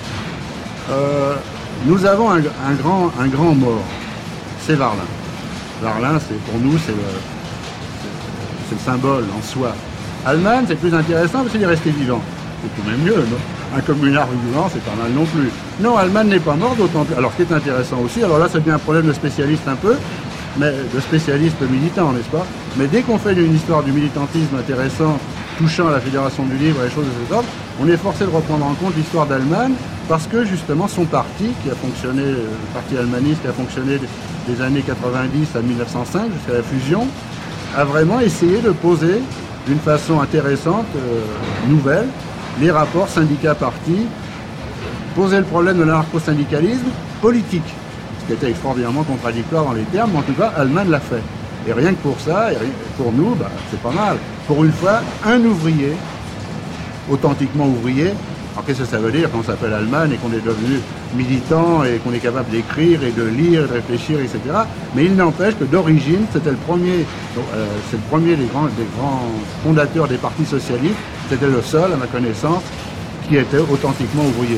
nous avons un grand mort. C'est Varlin. Varlin, pour nous, c'est le symbole en soi. Allman, c'est plus intéressant parce qu'il est resté vivant. C'est tout de même mieux, non? Un communard vivant, c'est pas mal non plus. Non, Allman n'est pas mort, d'autant plus. Alors, ce qui est intéressant aussi, alors là, ça devient un problème de spécialiste un peu, mais de spécialiste militant, n'est-ce pas? Mais dès qu'on fait une histoire du militantisme intéressant, touchant à la Fédération du Livre et les choses de cet ordre, on est forcé de reprendre en compte l'histoire d'Allman, parce que justement son parti, qui a fonctionné, le parti almaniste, qui a fonctionné des années 90 à 1905, jusqu'à la fusion, a vraiment essayé de poser d'une façon intéressante, nouvelle, les rapports syndicat-parti, poser le problème de l'anarcho-syndicalisme politique, ce qui était extraordinairement contradictoire dans les termes, mais en tout cas, Allman l'a fait. Et rien que pour ça, et pour nous, c'est pas mal. Pour une fois, un ouvrier, authentiquement ouvrier. Alors qu'est-ce que ça veut dire quand on s'appelle Allman et qu'on est devenu militant et qu'on est capable d'écrire et de lire et de réfléchir, etc. Mais il n'empêche que d'origine, c'est le premier des grands fondateurs des partis socialistes. C'était le seul, à ma connaissance, qui était authentiquement ouvrier.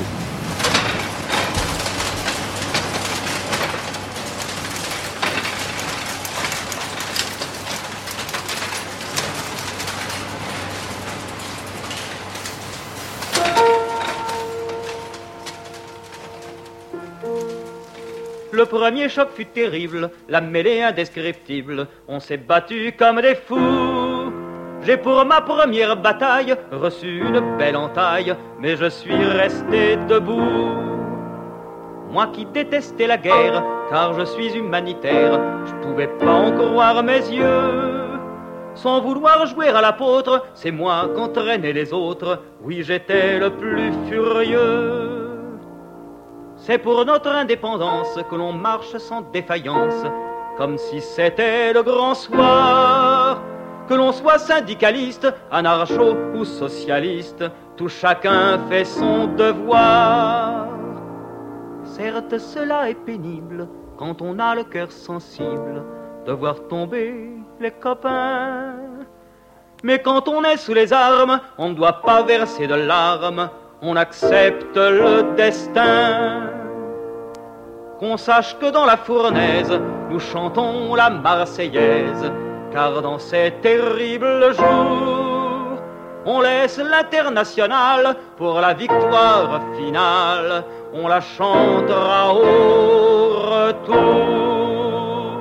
Le premier choc fut terrible, la mêlée indescriptible. On s'est battu comme des fous. J'ai pour ma première bataille reçu une belle entaille, mais je suis resté debout. Moi qui détestais la guerre, car je suis humanitaire, je pouvais pas en croire mes yeux. Sans vouloir jouer à l'apôtre, c'est moi qu'entraînaient les autres, oui j'étais le plus furieux. C'est pour notre indépendance que l'on marche sans défaillance, comme si c'était le grand soir. Que l'on soit syndicaliste, anarcho ou socialiste, tout chacun fait son devoir. Certes, cela est pénible quand on a le cœur sensible de voir tomber les copains. Mais quand on est sous les armes, on ne doit pas verser de larmes, on accepte le destin. Qu'on sache que dans la fournaise, nous chantons la Marseillaise, car dans ces terribles jours, on laisse l'internationale pour la victoire finale, on la chantera au retour.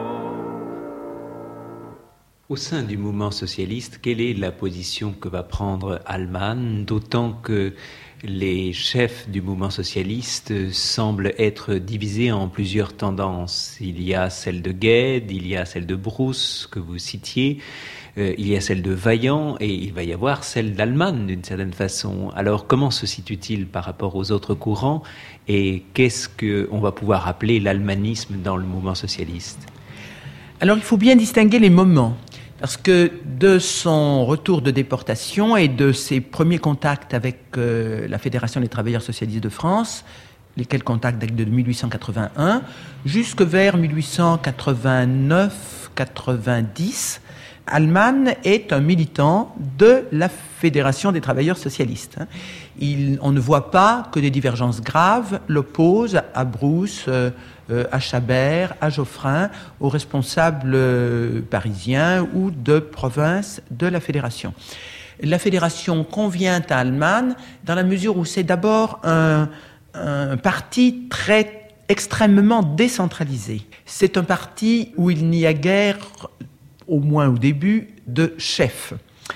Au sein du mouvement socialiste, quelle est la position que va prendre Allman, d'autant que les chefs du mouvement socialiste semblent être divisés en plusieurs tendances. Il y a celle de Gued, il y a celle de Brousse que vous citiez, il y a celle de Vaillant et il va y avoir celle d'Allman d'une certaine façon. Alors comment se situe-t-il par rapport aux autres courants et qu'est-ce qu'on va pouvoir appeler l'allemanisme dans le mouvement socialiste ? Alors il faut bien distinguer les moments. Parce que de son retour de déportation et de ses premiers contacts avec la Fédération des travailleurs socialistes de France, lesquels contacts datent de 1881, jusque vers 1889-90, Allman est un militant de la Fédération des travailleurs socialistes. On ne voit pas que des divergences graves l'opposent à Brousse, à Chabert, à Geoffrin, aux responsables parisiens ou de province de la Fédération. La Fédération convient à Allman dans la mesure où c'est d'abord un parti extrêmement décentralisé. C'est un parti où il n'y a guère, au moins au début, de chef.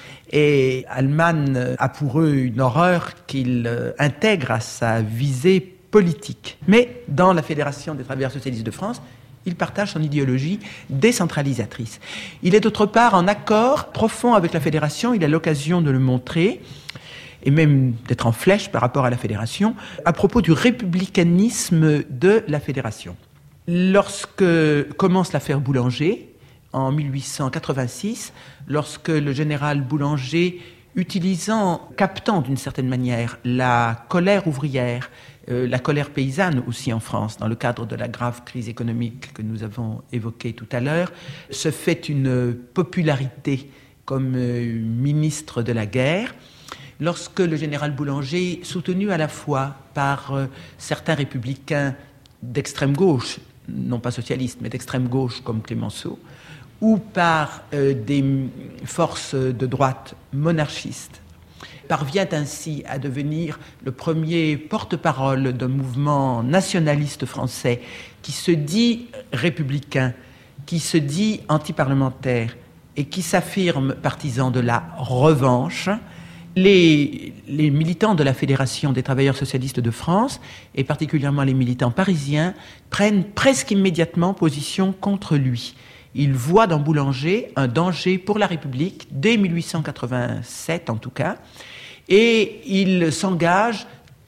Et Allman a pour eux une horreur qu'il intègre à sa visée politique. Mais dans la Fédération des travailleurs socialistes de France, il partage son idéologie décentralisatrice. Il est d'autre part en accord profond avec la Fédération, il a l'occasion de le montrer, et même d'être en flèche par rapport à la Fédération, à propos du républicanisme de la Fédération. Lorsque commence l'affaire Boulanger, en 1886, lorsque le général Boulanger, captant d'une certaine manière la colère ouvrière, la colère paysanne aussi en France, dans le cadre de la grave crise économique que nous avons évoquée tout à l'heure, se fait une popularité comme ministre de la guerre, lorsque le général Boulanger, soutenu à la fois par certains républicains d'extrême gauche, non pas socialistes, mais d'extrême gauche comme Clémenceau, ou par des forces de droite monarchistes, parvient ainsi à devenir le premier porte-parole d'un mouvement nationaliste français qui se dit républicain, qui se dit antiparlementaire et qui s'affirme partisan de la revanche. Les militants de la Fédération des travailleurs socialistes de France, et particulièrement les militants parisiens, prennent presque immédiatement position contre lui. Ils voient dans Boulanger un danger pour la République, dès 1887 en tout cas, et ils s'engagent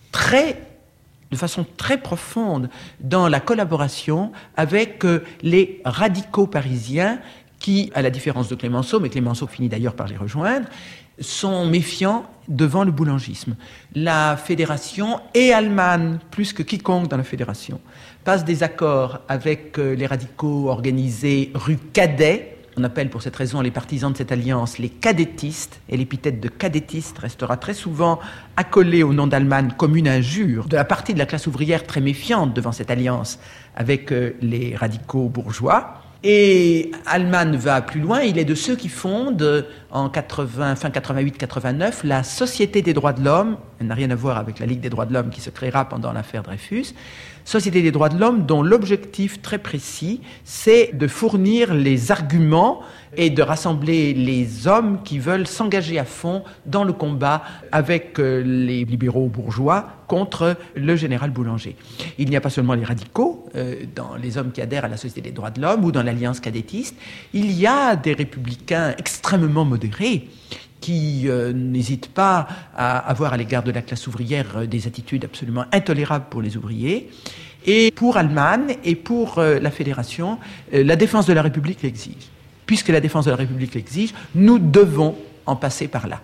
de façon très profonde dans la collaboration avec les radicaux parisiens qui, à la différence de Clémenceau, mais Clémenceau finit d'ailleurs par les rejoindre, sont méfiants devant le boulangisme. La Fédération, et Allman, plus que quiconque dans la Fédération, passe des accords avec les radicaux organisés rue Cadet. On appelle pour cette raison les partisans de cette alliance les cadettistes, et l'épithète de cadettiste restera très souvent accolée au nom d'Allman comme une injure de la partie de la classe ouvrière très méfiante devant cette alliance avec les radicaux bourgeois. Et Allman va plus loin, il est de ceux qui fondent en fin 88-89 la Société des droits de l'homme, elle n'a rien à voir avec la Ligue des droits de l'homme qui se créera pendant l'affaire Dreyfus. Société des droits de l'homme dont l'objectif très précis, c'est de fournir les arguments et de rassembler les hommes qui veulent s'engager à fond dans le combat avec les libéraux bourgeois contre le général Boulanger. Il n'y a pas seulement les radicaux, dans les hommes qui adhèrent à la Société des droits de l'homme ou dans l'Alliance cadettiste, il y a des républicains extrêmement modérés qui n'hésitent pas à avoir à l'égard de la classe ouvrière des attitudes absolument intolérables pour les ouvriers. Et pour Allman et pour la Fédération, la défense de la République l'exige. Puisque la défense de la République l'exige, nous devons en passer par là.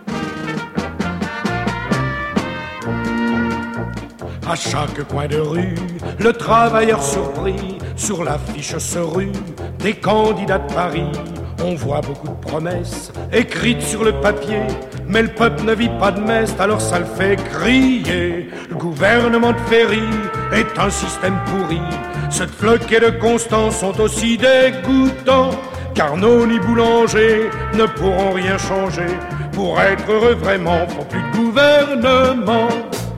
À chaque coin de rue, le travailleur surpris, sur l'affiche se rue des candidats de Paris. On voit beaucoup de promesses écrites sur le papier, mais le peuple ne vit pas de messe, alors ça le fait crier. Le gouvernement de Ferry est un système pourri. Cette floque et de Constant sont aussi dégoûtants. Carnot ni Boulanger ne pourront rien changer. Pour être heureux vraiment, faut plus de gouvernement.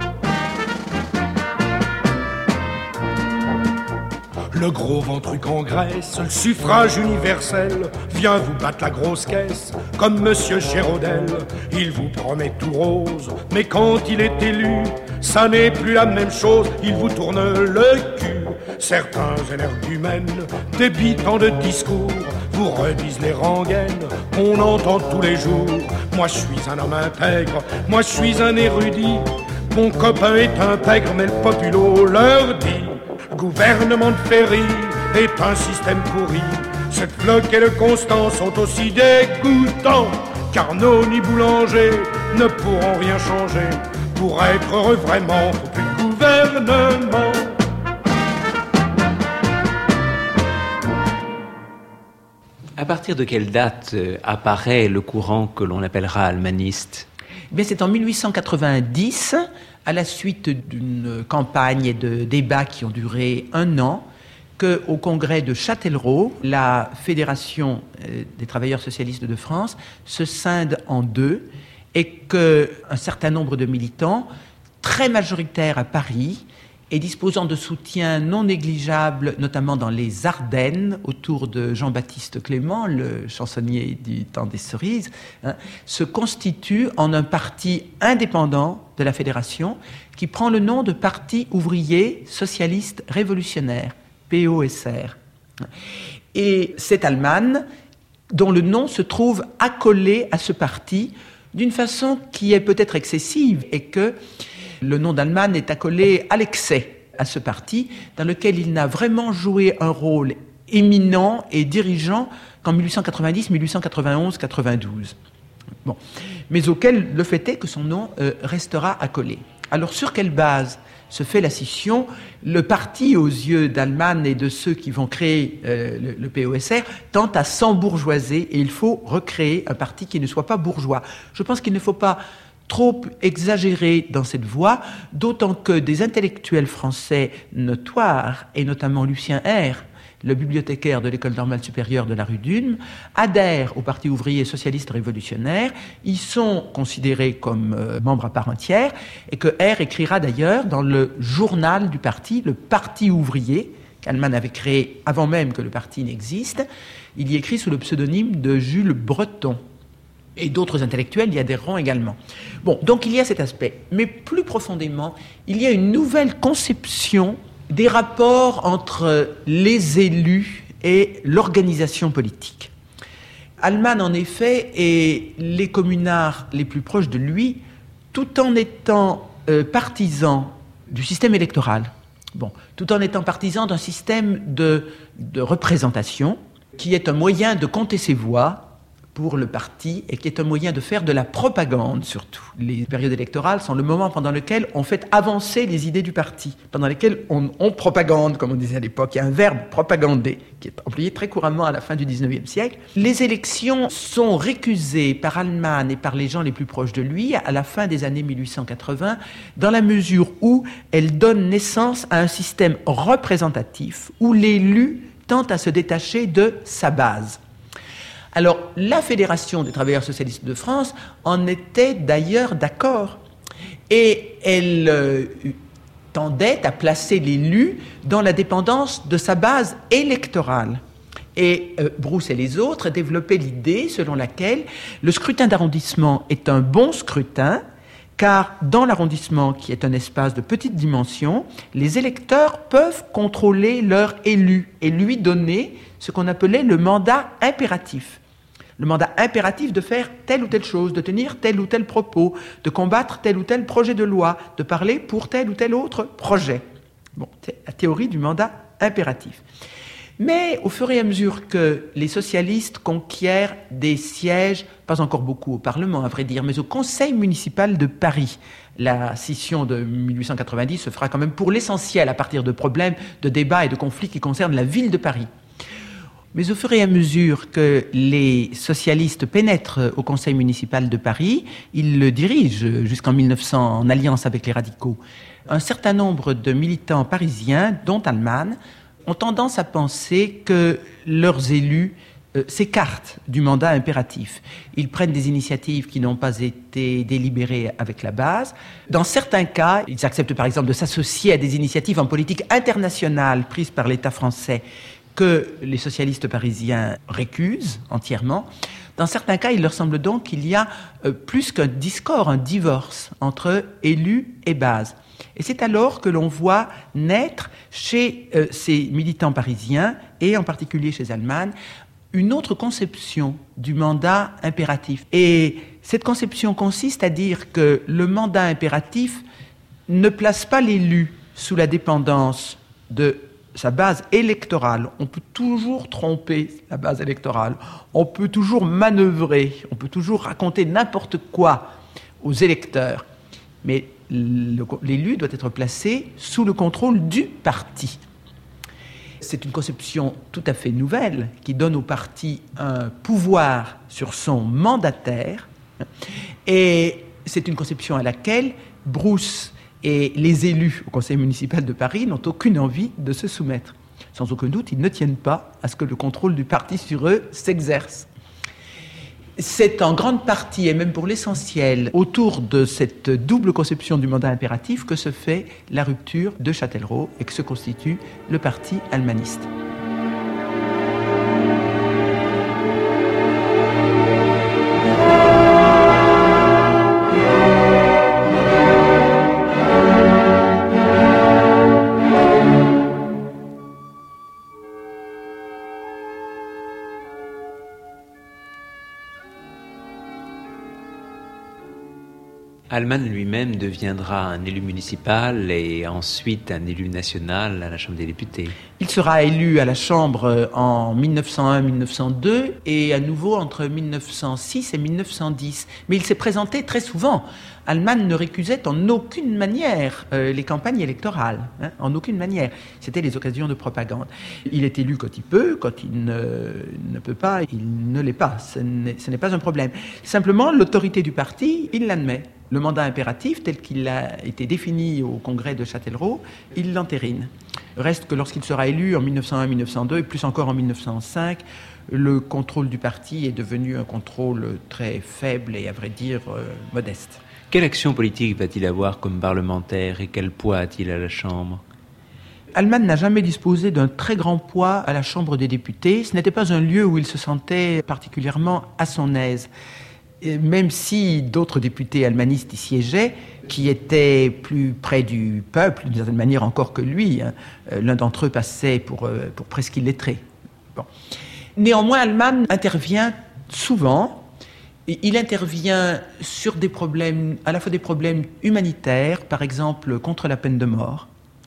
Le gros ventruc en Grèce, le suffrage universel vient vous battre la grosse caisse, comme Monsieur Géraudel. Il vous promet tout rose, mais quand il est élu, ça n'est plus la même chose, il vous tourne le cul. Certains énergumènes, débitants de discours, vous redisent les rengaines qu'on entend tous les jours. Moi je suis un homme intègre, moi je suis un érudit, mon copain est un pègre, mais le populo leur dit. Le gouvernement de Ferry est un système pourri. Cette floque et le Constant sont aussi dégoûtants. Carnot ni Boulanger ne pourront rien changer. Pour être heureux vraiment, faut plus de gouvernement. À partir de quelle date apparaît le courant que l'on appellera almaniste ? Eh bien, c'est en 1890, à la suite d'une campagne et de débats qui ont duré 1 an, qu'au congrès de Châtellerault, la Fédération des travailleurs socialistes de France se scinde en 2 et qu'un certain nombre de militants, très majoritaires à Paris, et disposant de soutien non négligeable, notamment dans les Ardennes, autour de Jean-Baptiste Clément, le chansonnier du temps des cerises, se constitue en un parti indépendant de la Fédération qui prend le nom de Parti ouvrier socialiste révolutionnaire, POSR. Et c'est Allman dont le nom se trouve accolé à ce parti d'une façon qui est peut-être excessive et que le nom d'Allman est accolé à l'excès à ce parti, dans lequel il n'a vraiment joué un rôle éminent et dirigeant qu'en 1890, 1891, 92. Bon. Mais auquel le fait est que son nom restera accolé. Alors sur quelle base se fait la scission? Le parti, aux yeux d'Allman et de ceux qui vont créer le POSR, tente à s'embourgeoiser et il faut recréer un parti qui ne soit pas bourgeois. Je pense qu'il ne faut pas trop exagéré dans cette voie, d'autant que des intellectuels français notoires, et notamment Lucien R., le bibliothécaire de l'École normale supérieure de la rue d'Ulm, adhèrent au Parti ouvrier socialiste révolutionnaire. Ils sont considérés comme membres à part entière, et que R écrira d'ailleurs dans le journal du parti, le Parti ouvrier, qu'Allman avait créé avant même que le parti n'existe. Il y écrit sous le pseudonyme de Jules Breton. Et d'autres intellectuels y adhéreront également. Bon, donc il y a cet aspect. Mais plus profondément, il y a une nouvelle conception des rapports entre les élus et l'organisation politique. Allman, en effet, et les communards les plus proches de lui, tout en étant partisans du système électoral, tout en étant partisans d'un système de représentation, qui est un moyen de compter ses voix pour le parti et qui est un moyen de faire de la propagande surtout. Les périodes électorales sont le moment pendant lequel on fait avancer les idées du parti, pendant lesquelles on propagande, comme on disait à l'époque. Il y a un verbe propagander qui est employé très couramment à la fin du XIXe siècle. Les élections sont récusées par Allman et par les gens les plus proches de lui à la fin des années 1880, dans la mesure où elles donnent naissance à un système représentatif où l'élu tente à se détacher de sa base. Alors, la Fédération des travailleurs socialistes de France en était d'ailleurs d'accord. Et elle tendait à placer l'élu dans la dépendance de sa base électorale. Et Brousse et les autres développaient l'idée selon laquelle le scrutin d'arrondissement est un bon scrutin, car dans l'arrondissement, qui est un espace de petite dimension, les électeurs peuvent contrôler leur élu et lui donner ce qu'on appelait le mandat impératif. Le mandat impératif de faire telle ou telle chose, de tenir tel ou tel propos, de combattre tel ou tel projet de loi, de parler pour tel ou tel autre projet. Bon, c'est la théorie du mandat impératif. Mais au fur et à mesure que les socialistes conquièrent des sièges, pas encore beaucoup au Parlement à vrai dire, mais au Conseil municipal de Paris, la scission de 1890 se fera quand même pour l'essentiel à partir de problèmes, de débats et de conflits qui concernent la ville de Paris. Mais au fur et à mesure que les socialistes pénètrent au Conseil municipal de Paris, ils le dirigent jusqu'en 1900 en alliance avec les radicaux. Un certain nombre de militants parisiens, dont Allman, ont tendance à penser que leurs élus s'écartent du mandat impératif. Ils prennent des initiatives qui n'ont pas été délibérées avec la base. Dans certains cas, ils acceptent par exemple de s'associer à des initiatives en politique internationale prises par l'État français que les socialistes parisiens récusent entièrement. Dans certains cas, il leur semble donc qu'il y a plus qu'un discord, un divorce entre élus et base. Et c'est alors que l'on voit naître chez ces militants parisiens, et en particulier chez Allman, une autre conception du mandat impératif. Et cette conception consiste à dire que le mandat impératif ne place pas l'élu sous la dépendance de sa base électorale. On peut toujours tromper la base électorale, on peut toujours manœuvrer, on peut toujours raconter n'importe quoi aux électeurs, mais l'élu doit être placé sous le contrôle du parti. C'est une conception tout à fait nouvelle qui donne au parti un pouvoir sur son mandataire, et c'est une conception à laquelle Brousse et les élus au Conseil municipal de Paris n'ont aucune envie de se soumettre. Sans aucun doute, ils ne tiennent pas à ce que le contrôle du parti sur eux s'exerce. C'est en grande partie, et même pour l'essentiel, autour de cette double conception du mandat impératif que se fait la rupture de Châtellerault et que se constitue le parti almaniste. Allman lui-même deviendra un élu municipal et ensuite un élu national à la Chambre des députés. Il sera élu à la Chambre en 1901-1902 et à nouveau entre 1906 et 1910. Mais il s'est présenté très souvent. Allman ne récusait en aucune manière les campagnes électorales, en aucune manière. C'était les occasions de propagande. Il est élu quand il peut, quand il ne peut pas, il ne l'est pas. Ce n'est pas un problème. Simplement, l'autorité du parti, il l'admet. Le mandat impératif, tel qu'il a été défini au congrès de Châtellerault, il l'entérine. Reste que lorsqu'il sera élu en 1901-1902 et plus encore en 1905, le contrôle du parti est devenu un contrôle très faible et à vrai dire modeste. Quelle action politique va-t-il avoir comme parlementaire et quel poids a-t-il à la Chambre ? Allman n'a jamais disposé d'un très grand poids à la Chambre des députés. Ce n'était pas un lieu où il se sentait particulièrement à son aise. Et même si d'autres députés almanistes y siégeaient, qui étaient plus près du peuple, d'une certaine manière encore que lui, l'un d'entre eux passait pour presque illettré. Bon. Néanmoins, Allman intervient souvent. Il intervient sur des problèmes, à la fois des problèmes humanitaires, par exemple contre la peine de mort.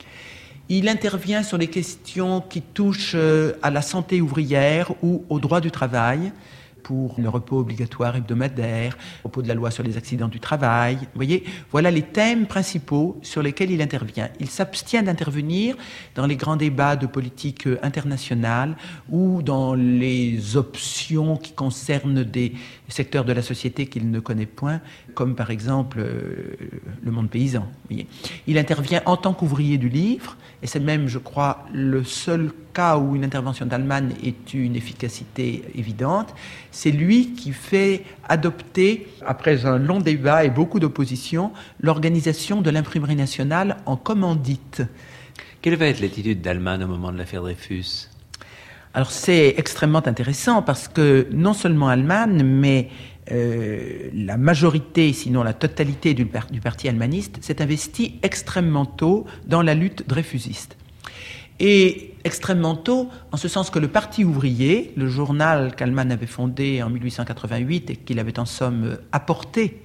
Il intervient sur les questions qui touchent à la santé ouvrière ou au droit du travail, pour le repos obligatoire hebdomadaire, à propos de la loi sur les accidents du travail. Vous voyez, voilà les thèmes principaux sur lesquels il intervient. Il s'abstient d'intervenir dans les grands débats de politique internationale ou dans les options qui concernent des secteurs de la société qu'il ne connaît point, comme par exemple le monde paysan. Vous voyez. Il intervient en tant qu'ouvrier du livre, et c'est même, je crois, le seul cas où une intervention d'Allman ait une efficacité évidente. C'est lui qui fait adopter, après un long débat et beaucoup d'opposition, l'organisation de l'imprimerie nationale en commandite. Quelle va être l'attitude d'Allman au moment de l'affaire Dreyfus ? Alors c'est extrêmement intéressant parce que non seulement Allman, mais la majorité, sinon la totalité du parti almaniste s'est investie extrêmement tôt dans la lutte dreyfusiste. Et extrêmement tôt, en ce sens que le Parti ouvrier, le journal qu'Allman avait fondé en 1888 et qu'il avait en somme apporté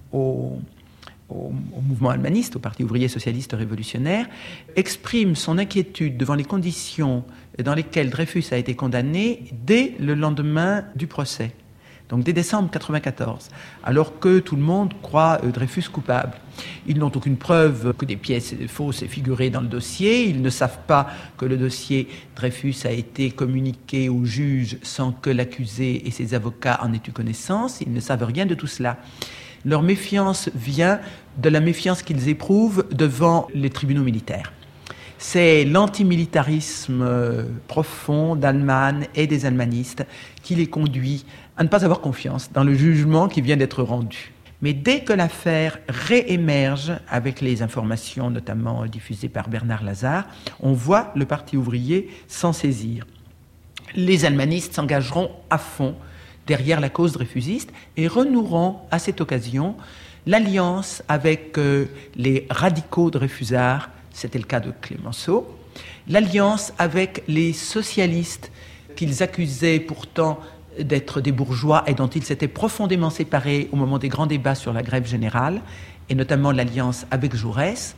au mouvement almaniste, au Parti ouvrier socialiste révolutionnaire, exprime son inquiétude devant les conditions dans lesquelles Dreyfus a été condamné dès le lendemain du procès, donc dès décembre 1994, alors que tout le monde croit Dreyfus coupable. Ils n'ont aucune preuve que des pièces fausses aient figuré dans le dossier, ils ne savent pas que le dossier Dreyfus a été communiqué au juge sans que l'accusé et ses avocats en aient eu connaissance, ils ne savent rien de tout cela. Leur méfiance vient de la méfiance qu'ils éprouvent devant les tribunaux militaires. C'est l'antimilitarisme profond d'Allman et des almanistes qui les conduit à ne pas avoir confiance dans le jugement qui vient d'être rendu. Mais dès que l'affaire réémerge avec les informations notamment diffusées par Bernard Lazare, on voit le Parti ouvrier s'en saisir. Les almanistes s'engageront à fond derrière la cause dreyfusiste et renoueront à cette occasion l'alliance avec les radicaux dreyfusards, c'était le cas de Clémenceau, l'alliance avec les socialistes qu'ils accusaient pourtant d'être des bourgeois et dont ils s'étaient profondément séparés au moment des grands débats sur la grève générale, et notamment l'alliance avec Jaurès.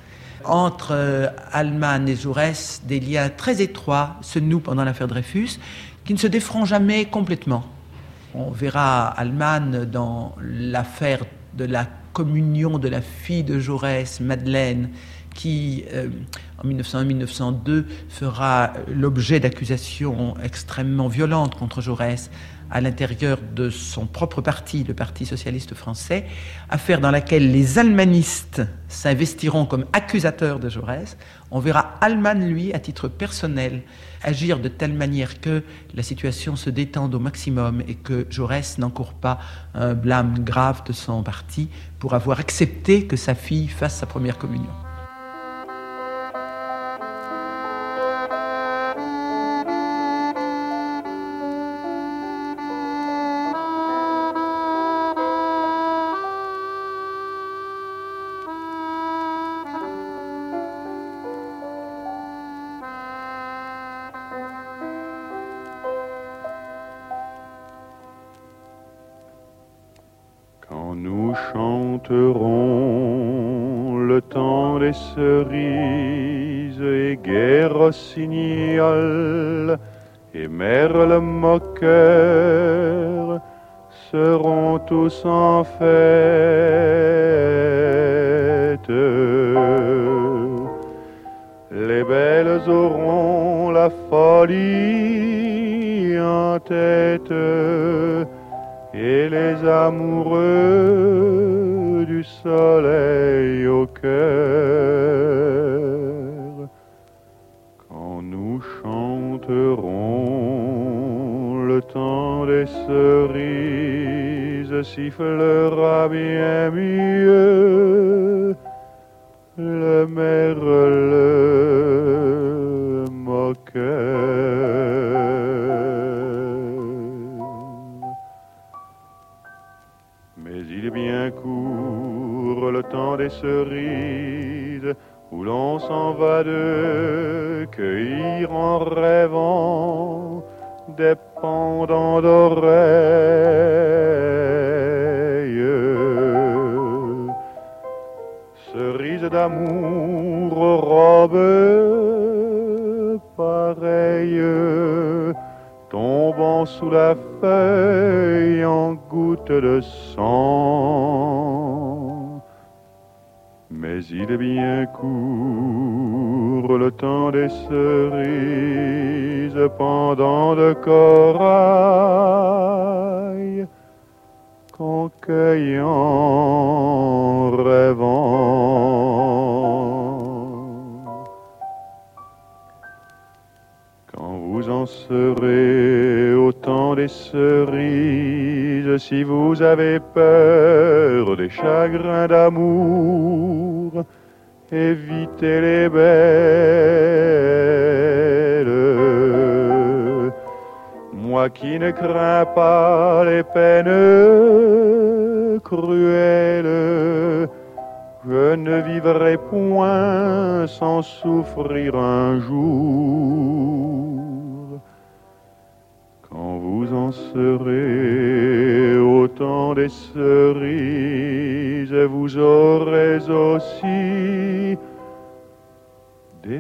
Entre Allman et Jaurès, des liens très étroits se nouent pendant l'affaire Dreyfus, qui ne se déferont jamais complètement. On verra Allman dans l'affaire de la communion de la fille de Jaurès, Madeleine, qui, en 1901-1902, fera l'objet d'accusations extrêmement violentes contre Jaurès à l'intérieur de son propre parti, le Parti socialiste français, affaire dans laquelle les almanistes s'investiront comme accusateurs de Jaurès. On verra Allman, lui, à titre personnel, agir de telle manière que la situation se détende au maximum et que Jaurès n'encourt pas un blâme grave de son parti pour avoir accepté que sa fille fasse sa première communion. Quand nous chanterons le temps des cerises et Guerre Rossignol et Merle moqueur seront tous en fête. Les belles auront la folie en tête et les amoureux du soleil au cœur. Quand nous chanterons le temps des cerises, sifflera bien mieux le merle moqueur. Mais il est bien court le temps des cerises où l'on s'en va de cueillir en rêvant des pendants d'oreilles. Cerises d'amour, robes pareilles, tombant sous la feuille en gouttes de sang. Mais il est bien court le temps des cerises, pendant de corail, qu'on cueille en rêvant. Quand vous en serez au temps des cerises, si vous avez peur des chagrins d'amour, évitez les belles. Moi qui ne crains pas les peines cruelles, je ne vivrai point sans souffrir un jour. Quand vous en serez au temps des cerises, vous aurez aussi des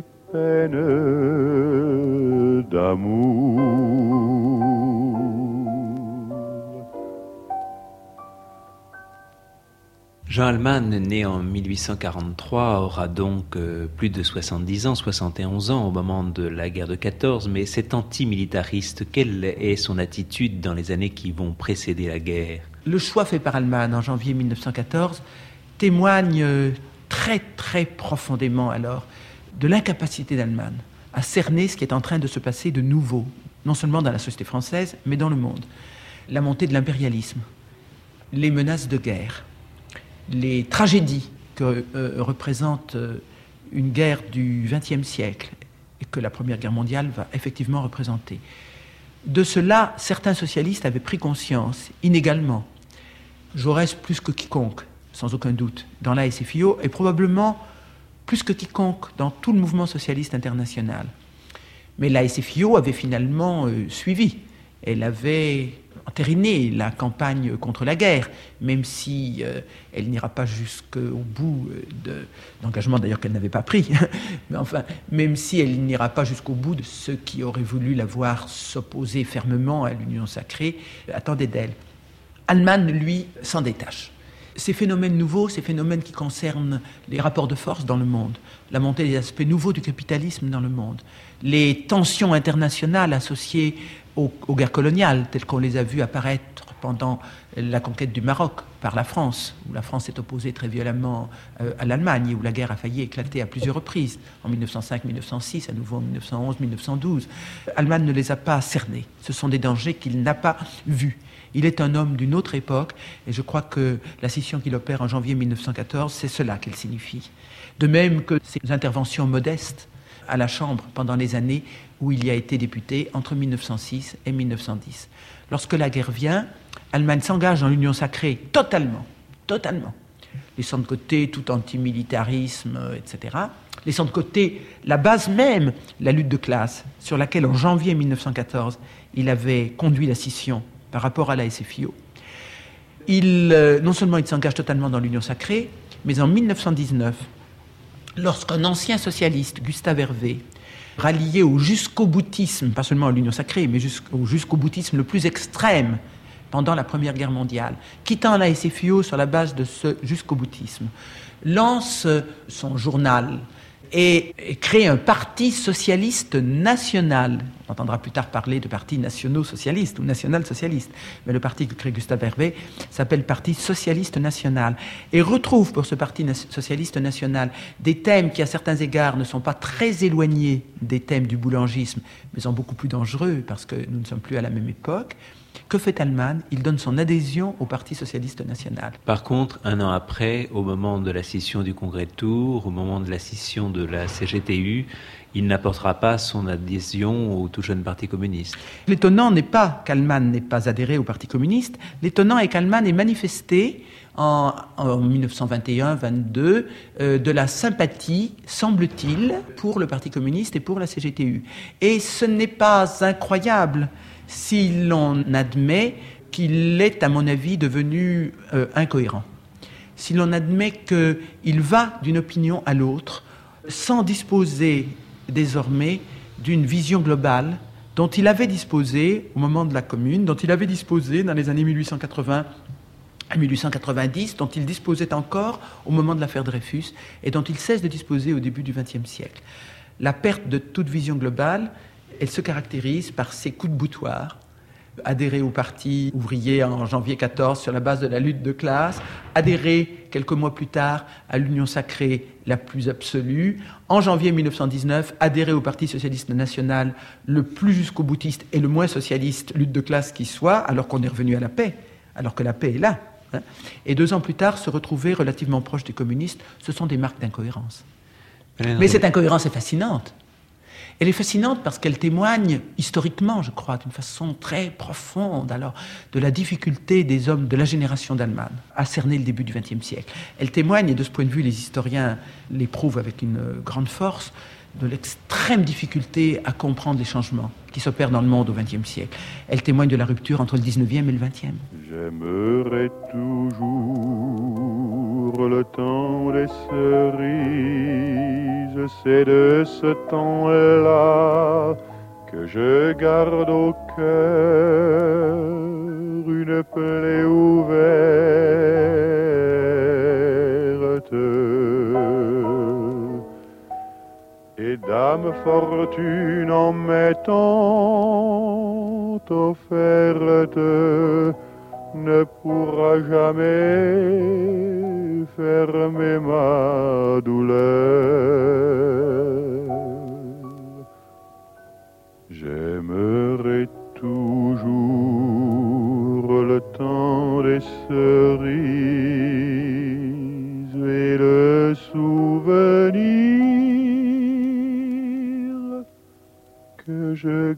peines d'amour. Jean Alman, né en 1843, aura donc plus de 70 ans, 71 ans au moment de la guerre de 14, mais cet antimilitariste, quelle est son attitude dans les années qui vont précéder la guerre? Le choix fait par Alman en janvier 1914 témoigne très très profondément alors de l'incapacité d'Alman à cerner ce qui est en train de se passer de nouveau, non seulement dans la société française, mais dans le monde. La montée de l'impérialisme, les menaces de guerre, les tragédies que représente une guerre du XXe siècle et que la Première Guerre mondiale va effectivement représenter. De cela, certains socialistes avaient pris conscience, inégalement. Jaurès plus que quiconque, sans aucun doute, dans la SFIO, et probablement plus que quiconque dans tout le mouvement socialiste international. Mais la SFIO avait finalement suivi. Elle avait entériné la campagne contre la guerre, même si elle n'ira pas jusqu'au bout d'engagement d'ailleurs qu'elle n'avait pas pris, mais enfin, même si elle n'ira pas jusqu'au bout de ceux qui auraient voulu la voir s'opposer fermement à l'union sacrée, attendaient d'elle. Alman, lui, s'en détache. Ces phénomènes nouveaux, ces phénomènes qui concernent les rapports de force dans le monde, la montée des aspects nouveaux du capitalisme dans le monde, les tensions internationales associées aux guerres coloniales, telles qu'on les a vues apparaître pendant la conquête du Maroc par la France, où la France s'est opposée très violemment à l'Allemagne et où la guerre a failli éclater à plusieurs reprises, en 1905-1906, à nouveau en 1911-1912. Alman ne les a pas cernés. Ce sont des dangers qu'il n'a pas vus. Il est un homme d'une autre époque, et je crois que la scission qu'il opère en janvier 1914, c'est cela qu'elle signifie. De même que ses interventions modestes à la Chambre pendant les années où il y a été député entre 1906 et 1910. Lorsque la guerre vient, Alman s'engage dans l'union sacrée totalement, laissant de côté tout antimilitarisme, etc., laissant de côté la base même, la lutte de classe, sur laquelle en janvier 1914, il avait conduit la scission par rapport à la SFIO. Non seulement il s'engage totalement dans l'union sacrée, mais en 1919, lorsqu'un ancien socialiste, Gustave Hervé, rallié au jusqu'au-boutisme, pas seulement à l'union sacrée, mais au jusqu'au-boutisme le plus extrême pendant la Première Guerre mondiale, quittant la SFIO sur la base de ce jusqu'au-boutisme, lance son journal et crée un parti socialiste national. On entendra plus tard parler de partis nationaux socialistes ou national-socialistes, mais le parti que crée Gustave Hervé s'appelle Parti socialiste national, et retrouve pour ce parti socialiste national des thèmes qui à certains égards ne sont pas très éloignés des thèmes du boulangisme, mais sont beaucoup plus dangereux parce que nous ne sommes plus à la même époque. Que fait Alman? Il donne son adhésion au Parti socialiste national. Par contre, un an après, au moment de la scission du Congrès de Tours, au moment de la scission de la CGTU, il n'apportera pas son adhésion au tout jeune Parti communiste. L'étonnant n'est pas qu'Alman n'ait pas adhéré au Parti communiste, l'étonnant est qu'Alman ait manifesté en 1921-22 de la sympathie, semble-t-il, pour le Parti communiste et pour la CGTU. Et ce n'est pas incroyable si l'on admet qu'il est, à mon avis, devenu incohérent. Si l'on admet qu'il va d'une opinion à l'autre sans disposer désormais d'une vision globale dont il avait disposé au moment de la Commune, dont il avait disposé dans les années 1880 à 1890, dont il disposait encore au moment de l'affaire Dreyfus et dont il cesse de disposer au début du XXe siècle. La perte de toute vision globale, elle se caractérise par ces coups de boutoir adhérer au parti ouvrier en janvier 14 sur la base de la lutte de classe, adhérer quelques mois plus tard à l'Union sacrée la plus absolue, en janvier 1919 adhérer au Parti socialiste national le plus jusqu'au boutiste et le moins socialiste lutte de classe qui soit, alors qu'on est revenu à la paix, alors que la paix est là. Et 2 ans plus tard, se retrouver relativement proche des communistes, ce sont des marques d'incohérence. Mais cette incohérence est fascinante. Elle est fascinante parce qu'elle témoigne historiquement, je crois, d'une façon très profonde, alors, de la difficulté des hommes de la génération d'Allemagne à cerner le début du XXe siècle. Elle témoigne, et de ce point de vue, les historiens l'éprouvent avec une grande force, de l'extrême difficulté à comprendre les changements qui s'opèrent dans le monde au XXe siècle. Elle témoigne de la rupture entre le XIXe et le XXe. J'aimerais toujours le temps des cerises, c'est de ce temps-là que je garde au cœur une plaie ouverte. Et Dame Fortune en m'étant offerte ne pourra jamais fermer ma douleur. J'aimerais toujours le temps des cerises et le souvenir que je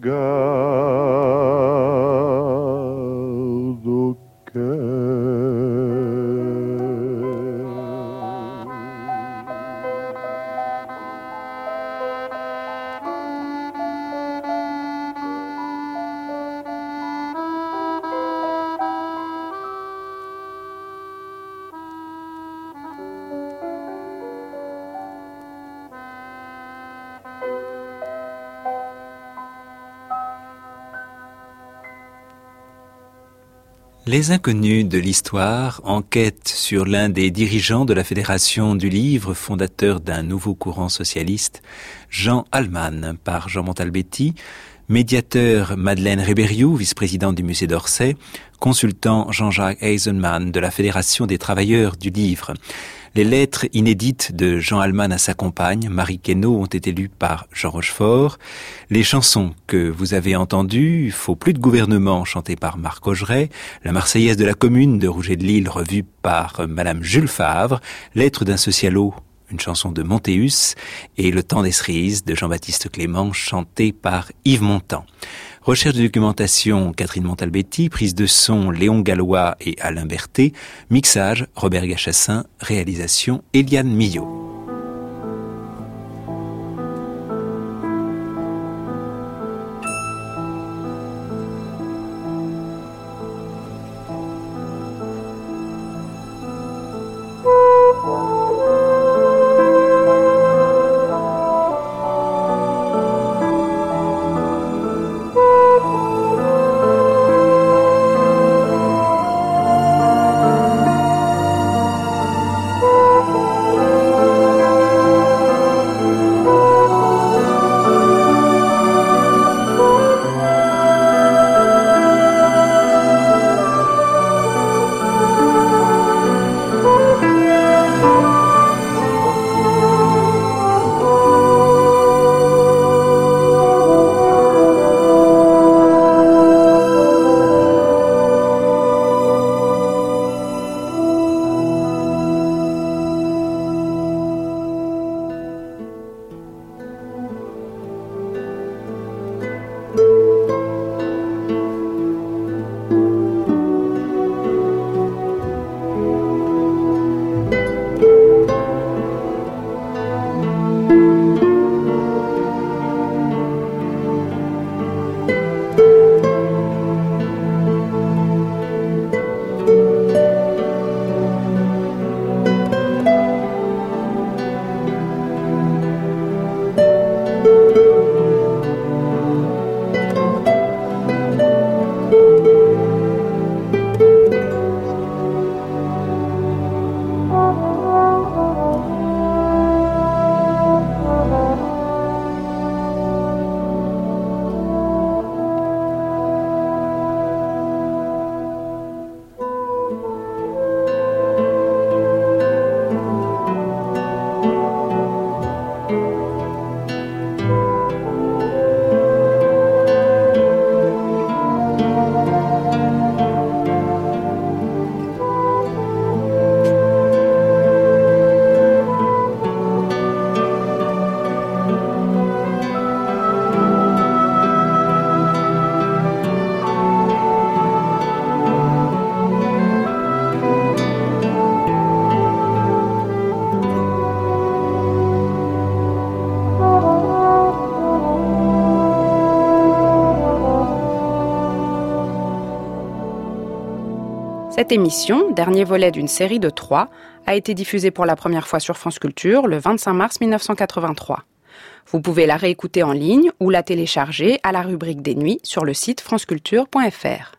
garde au cœur. Les inconnus de l'histoire enquêtent sur l'un des dirigeants de la Fédération du Livre, fondateur d'un nouveau courant socialiste, Jean Allman, par Jean Montalbetti, médiateur Madeleine Rébériou, vice-présidente du musée d'Orsay, consultant Jean-Jacques Eisenman de la Fédération des travailleurs du livre. Les lettres inédites de Jean Allman à sa compagne, Marie Queneau, ont été lues par Jean Rochefort. Les chansons que vous avez entendues, Faut plus de gouvernement, chantée par Marc Augeret, La Marseillaise de la Commune de Rouget de Lille, revue par Madame Jules Favre, Lettres d'un socialo, une chanson de Montéus, et Le temps des cerises de Jean-Baptiste Clément, chanté par Yves Montand. Recherche de documentation, Catherine Montalbetti, prise de son, Léon Gallois et Alain Berthet, mixage, Robert Gachassin, réalisation, Eliane Millot. Cette émission, dernier volet d'une série de 3, a été diffusée pour la première fois sur France Culture le 25 mars 1983. Vous pouvez la réécouter en ligne ou la télécharger à la rubrique des nuits sur le site franceculture.fr.